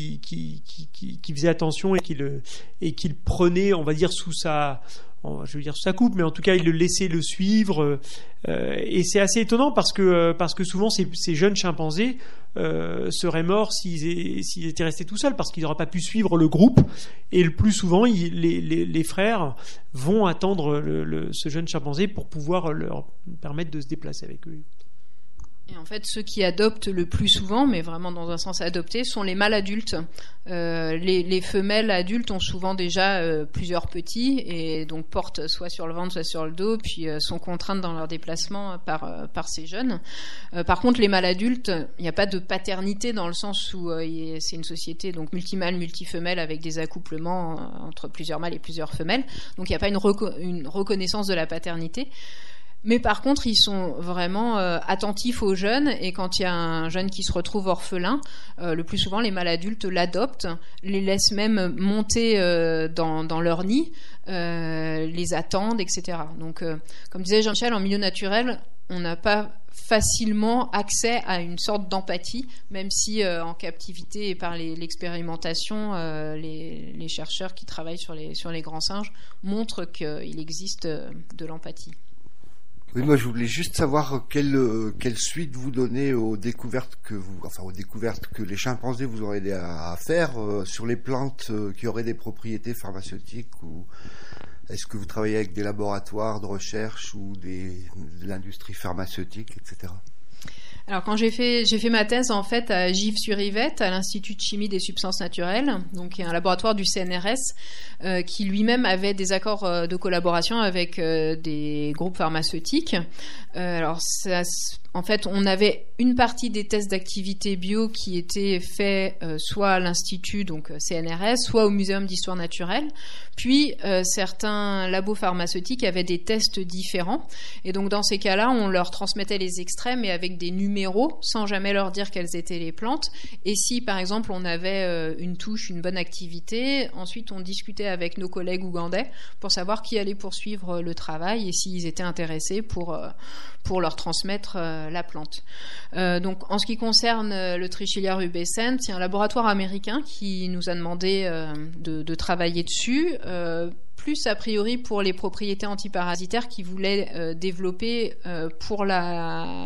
faisait attention et qu'il prenait, on va dire, sous sa coupe, mais en tout cas il le laissait le suivre, et c'est assez étonnant parce que souvent ces jeunes chimpanzés seraient morts s'ils étaient restés tout seuls, parce qu'ils n'auraient pas pu suivre le groupe, et le plus souvent les frères vont attendre ce jeune chimpanzé pour pouvoir leur permettre de se déplacer avec eux. Et en fait, ceux qui adoptent le plus souvent, mais vraiment dans un sens adopté, sont les mâles adultes. Les femelles adultes ont souvent déjà plusieurs petits et donc portent soit sur le ventre, soit sur le dos, puis sont contraintes dans leur déplacement par ces jeunes. Par contre, les mâles adultes, il n'y a pas de paternité dans le sens où c'est une société donc multimâle, multifemelle avec des accouplements entre plusieurs mâles et plusieurs femelles. Donc il n'y a pas une reconnaissance de la paternité. Mais par contre, ils sont vraiment attentifs aux jeunes, et quand il y a un jeune qui se retrouve orphelin, le plus souvent les mâles adultes l'adoptent, les laissent même monter dans leur nid, les attendent, etc. Donc, comme disait Jean-Michel, en milieu naturel, on n'a pas facilement accès à une sorte d'empathie, même si en captivité et par l'expérimentation, les chercheurs qui travaillent sur les grands singes montrent qu'il existe de l'empathie. Oui, moi je voulais juste savoir quelle suite vous donnez aux découvertes que les chimpanzés vous auraient aidé à faire sur les plantes qui auraient des propriétés pharmaceutiques, ou est-ce que vous travaillez avec des laboratoires de recherche ou de l'industrie pharmaceutique, etc. Alors quand j'ai fait ma thèse en fait à Givres-sur-Yvette, à l'Institut de chimie des substances naturelles, donc il y a un laboratoire du CNRS qui lui-même avait des accords de collaboration avec des groupes pharmaceutiques. Alors en fait, on avait une partie des tests d'activité bio qui étaient faits soit à l'Institut, donc CNRS, soit au Muséum d'histoire naturelle. Puis certains labos pharmaceutiques avaient des tests différents. Et donc dans ces cas-là, on leur transmettait les extraits, mais avec des numéros, sans jamais leur dire quelles étaient les plantes. Et si, par exemple, on avait une touche, une bonne activité, ensuite on discutait avec nos collègues ougandais pour savoir qui allait poursuivre le travail et s'ils étaient intéressés pour leur transmettre la plante. Donc, en ce qui concerne le Trichilia rubescens, il y a un laboratoire américain qui nous a demandé de travailler dessus, plus a priori pour les propriétés antiparasitaires qu'ils voulaient développer pour la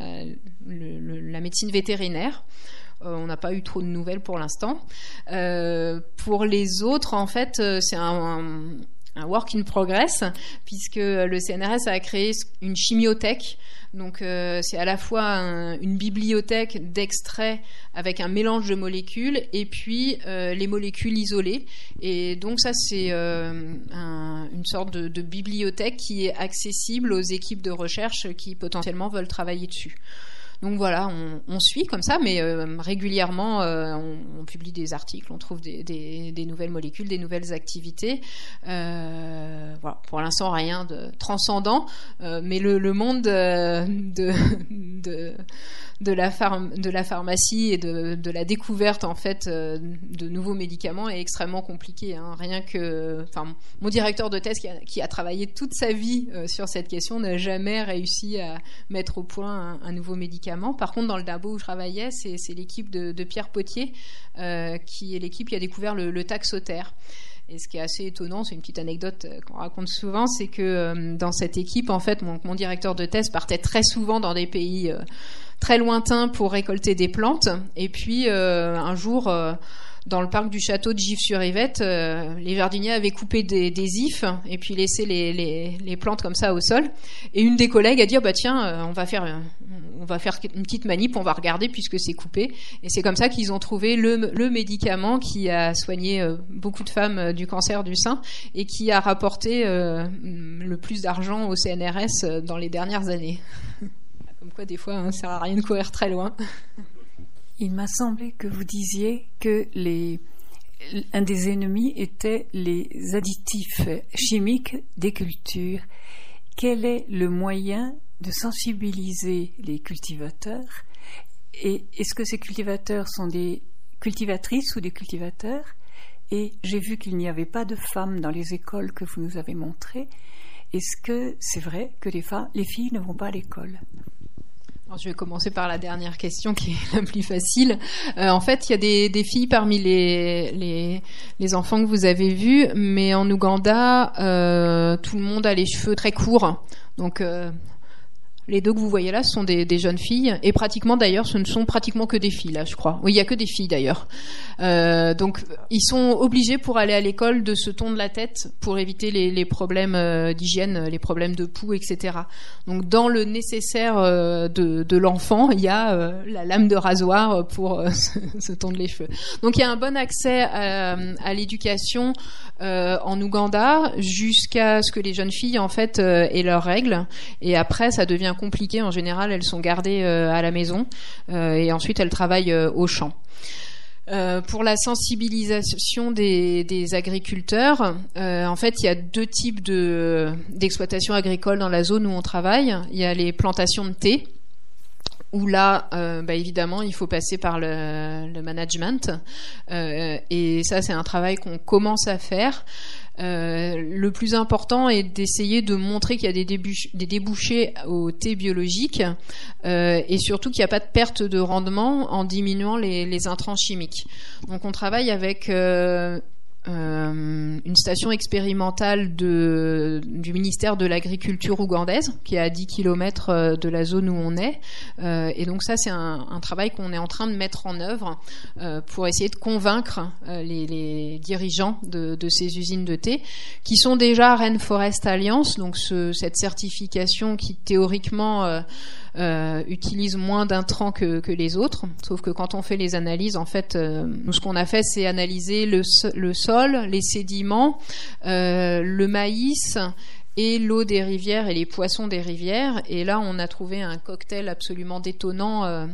médecine vétérinaire. On n'a pas eu trop de nouvelles pour l'instant. Pour les autres, en fait, c'est un work in progress, puisque le CNRS a créé une chimiothèque. Donc c'est à la fois une bibliothèque d'extraits avec un mélange de molécules et puis les molécules isolées. Et donc ça c'est une sorte de bibliothèque qui est accessible aux équipes de recherche qui potentiellement veulent travailler dessus. Donc voilà, on suit comme ça, mais régulièrement on publie des articles, on trouve des nouvelles molécules, des nouvelles activités. Voilà, pour l'instant rien de transcendant, mais le monde de la pharmacie et de la découverte en fait de nouveaux médicaments est extrêmement compliqué. Rien que, mon directeur de thèse qui a travaillé toute sa vie sur cette question n'a jamais réussi à mettre au point un nouveau médicament. Par contre, dans le labo où je travaillais, c'est l'équipe de Pierre Potier qui est l'équipe qui a découvert le Taxotere. Et ce qui est assez étonnant, c'est une petite anecdote qu'on raconte souvent, c'est que dans cette équipe, en fait, mon directeur de thèse partait très souvent dans des pays très lointains pour récolter des plantes. Et puis, un jour, dans le parc du château de Gif-sur-Yvette, les jardiniers avaient coupé des ifs et puis laissé les plantes comme ça au sol. Et une des collègues a dit tiens, on va faire une petite manip, on va regarder puisque c'est coupé. Et c'est comme ça qu'ils ont trouvé le médicament qui a soigné beaucoup de femmes du cancer du sein et qui a rapporté le plus d'argent au CNRS dans les dernières années. Comme quoi, des fois, ça sert à rien de courir très loin. Il m'a semblé que vous disiez que un des ennemis était les additifs chimiques des cultures. Quel est le moyen de sensibiliser les cultivateurs? Et est-ce que ces cultivateurs sont des cultivatrices ou des cultivateurs? Et j'ai vu qu'il n'y avait pas de femmes dans les écoles que vous nous avez montrées. Est-ce que c'est vrai que les filles ne vont pas à l'école? Alors, je vais commencer par la dernière question qui est la plus facile. En fait, il y a des filles parmi les enfants que vous avez vus, mais en Ouganda, tout le monde a les cheveux très courts. Donc, les deux que vous voyez là, ce sont des jeunes filles. Et pratiquement, d'ailleurs, ce ne sont pratiquement que des filles, là, je crois. Oui, il n'y a que des filles, d'ailleurs. Donc, ils sont obligés, pour aller à l'école, de se tondre la tête pour éviter les problèmes d'hygiène, les problèmes de poux, etc. Donc, dans le nécessaire de l'enfant, il y a la lame de rasoir pour se tondre les cheveux. Donc, il y a un bon accès à l'éducation en Ouganda jusqu'à ce que les jeunes filles, en fait, aient leurs règles. Et après, ça devient compliqué. En général, elles sont gardées à la maison et ensuite elles travaillent au champ. Pour la sensibilisation des agriculteurs, en fait, il y a deux types d'exploitation agricole dans la zone où on travaille. Il y a les plantations de thé, où là, évidemment, il faut passer par le management. Et ça, c'est un travail qu'on commence à faire. Le plus important est d'essayer de montrer qu'il y a des débouchés au thé biologique et surtout qu'il n'y a pas de perte de rendement en diminuant les intrants chimiques. Donc on travaille avec une station expérimentale du ministère de l'Agriculture ougandaise qui est à 10 km de la zone où on est. Et donc ça, c'est un travail qu'on est en train de mettre en œuvre pour essayer de convaincre les dirigeants de ces usines de thé qui sont déjà Rainforest Alliance, donc cette certification qui théoriquement utilise moins d'intrants que les autres, sauf que quand on fait les analyses, en fait, nous ce qu'on a fait, c'est analyser le sol, les sédiments, le maïs et l'eau des rivières et les poissons des rivières. Et là, on a trouvé un cocktail absolument détonnant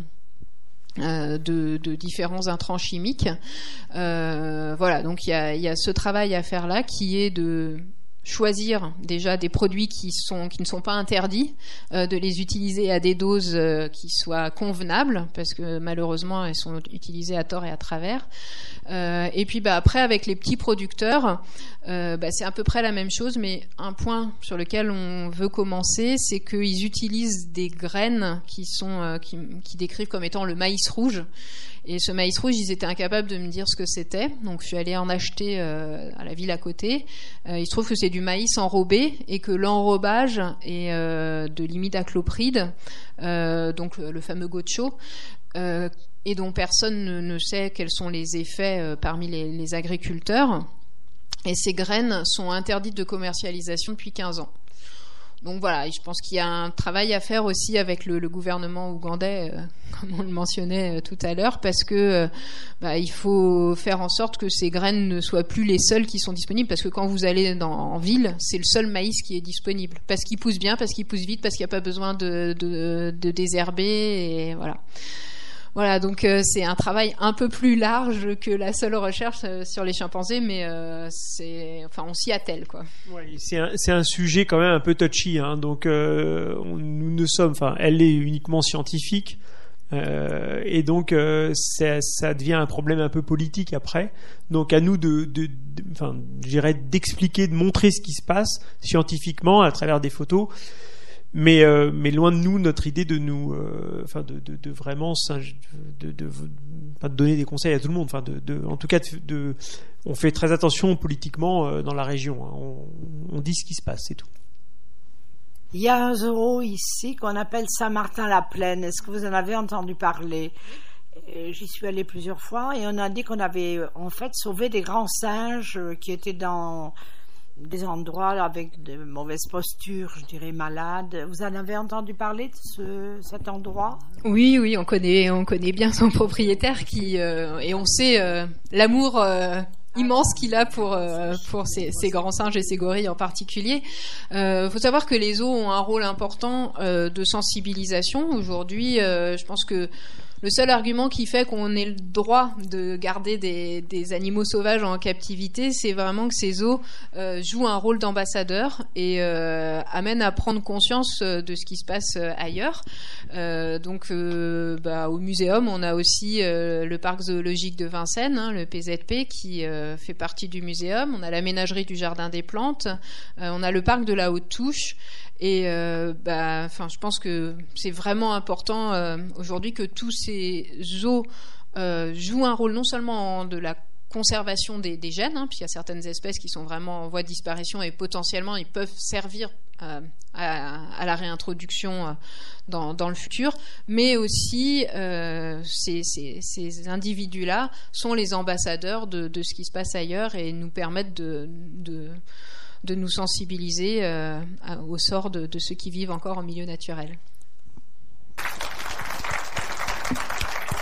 de différents intrants chimiques. Voilà, donc il y a ce travail à faire là qui est de choisir déjà des produits qui ne sont pas interdits, de les utiliser à des doses qui soient convenables, parce que malheureusement elles sont utilisées à tort et à travers. Et puis après avec les petits producteurs, c'est à peu près la même chose, mais un point sur lequel on veut commencer, c'est qu'ils utilisent des graines qui décrivent comme étant le maïs rouge. Et ce maïs rouge, ils étaient incapables de me dire ce que c'était. Donc je suis allée en acheter à la ville à côté. Il se trouve que c'est du maïs enrobé et que l'enrobage est de l'imidaclopride, donc le fameux gocho, et dont personne ne sait quels sont les effets parmi les agriculteurs. Et ces graines sont interdites de commercialisation depuis 15 ans. Donc voilà, je pense qu'il y a un travail à faire aussi avec le gouvernement ougandais, comme on le mentionnait tout à l'heure, parce que il faut faire en sorte que ces graines ne soient plus les seules qui sont disponibles, parce que quand vous allez en ville, c'est le seul maïs qui est disponible, parce qu'il pousse bien, parce qu'il pousse vite, parce qu'il n'y a pas besoin de désherber, et voilà. Voilà, donc c'est un travail un peu plus large que la seule recherche sur les chimpanzés, mais on s'y attelle, quoi. Ouais, c'est un sujet quand même un peu touchy, hein, donc nous ne sommes, elle est uniquement scientifique. Et donc ça devient un problème un peu politique après. Donc à nous je dirais d'expliquer, de montrer ce qui se passe scientifiquement à travers des photos. Mais loin de nous notre idée de nous, de vraiment pas de donner des conseils à tout le monde. En tout cas, on fait très attention politiquement dans la région. Hein. On dit ce qui se passe, c'est tout. Il y a un zoo ici qu'on appelle Saint-Martin-la-Plaine. Est-ce que vous en avez entendu parler? J'y suis allée plusieurs fois et on a dit qu'on avait en fait sauvé des grands singes qui étaient dans des endroits avec de mauvaises postures, je dirais malades. Vous en avez entendu parler de cet endroit? Oui, on connaît bien son propriétaire et on sait l'amour immense qu'il a pour ces grands singes et ces gorilles en particulier. Faut savoir que les zoos ont un rôle important de sensibilisation. Aujourd'hui, je pense que le seul argument qui fait qu'on ait le droit de garder des animaux sauvages en captivité, c'est vraiment que ces zoos jouent un rôle d'ambassadeur et amènent à prendre conscience de ce qui se passe ailleurs. Au muséum, on a aussi le parc zoologique de Vincennes, hein, le PZP, qui fait partie du muséum. On a la ménagerie du Jardin des Plantes. On a le parc de la Haute-Touche. Et je pense que c'est vraiment important aujourd'hui que tous ces zoos jouent un rôle non seulement de la conservation des gènes, hein, puisqu'il y a certaines espèces qui sont vraiment en voie de disparition et potentiellement ils peuvent servir à la réintroduction dans le futur, mais aussi ces individus-là sont les ambassadeurs de ce qui se passe ailleurs et nous permettent de nous sensibiliser au sort de ceux qui vivent encore en milieu naturel.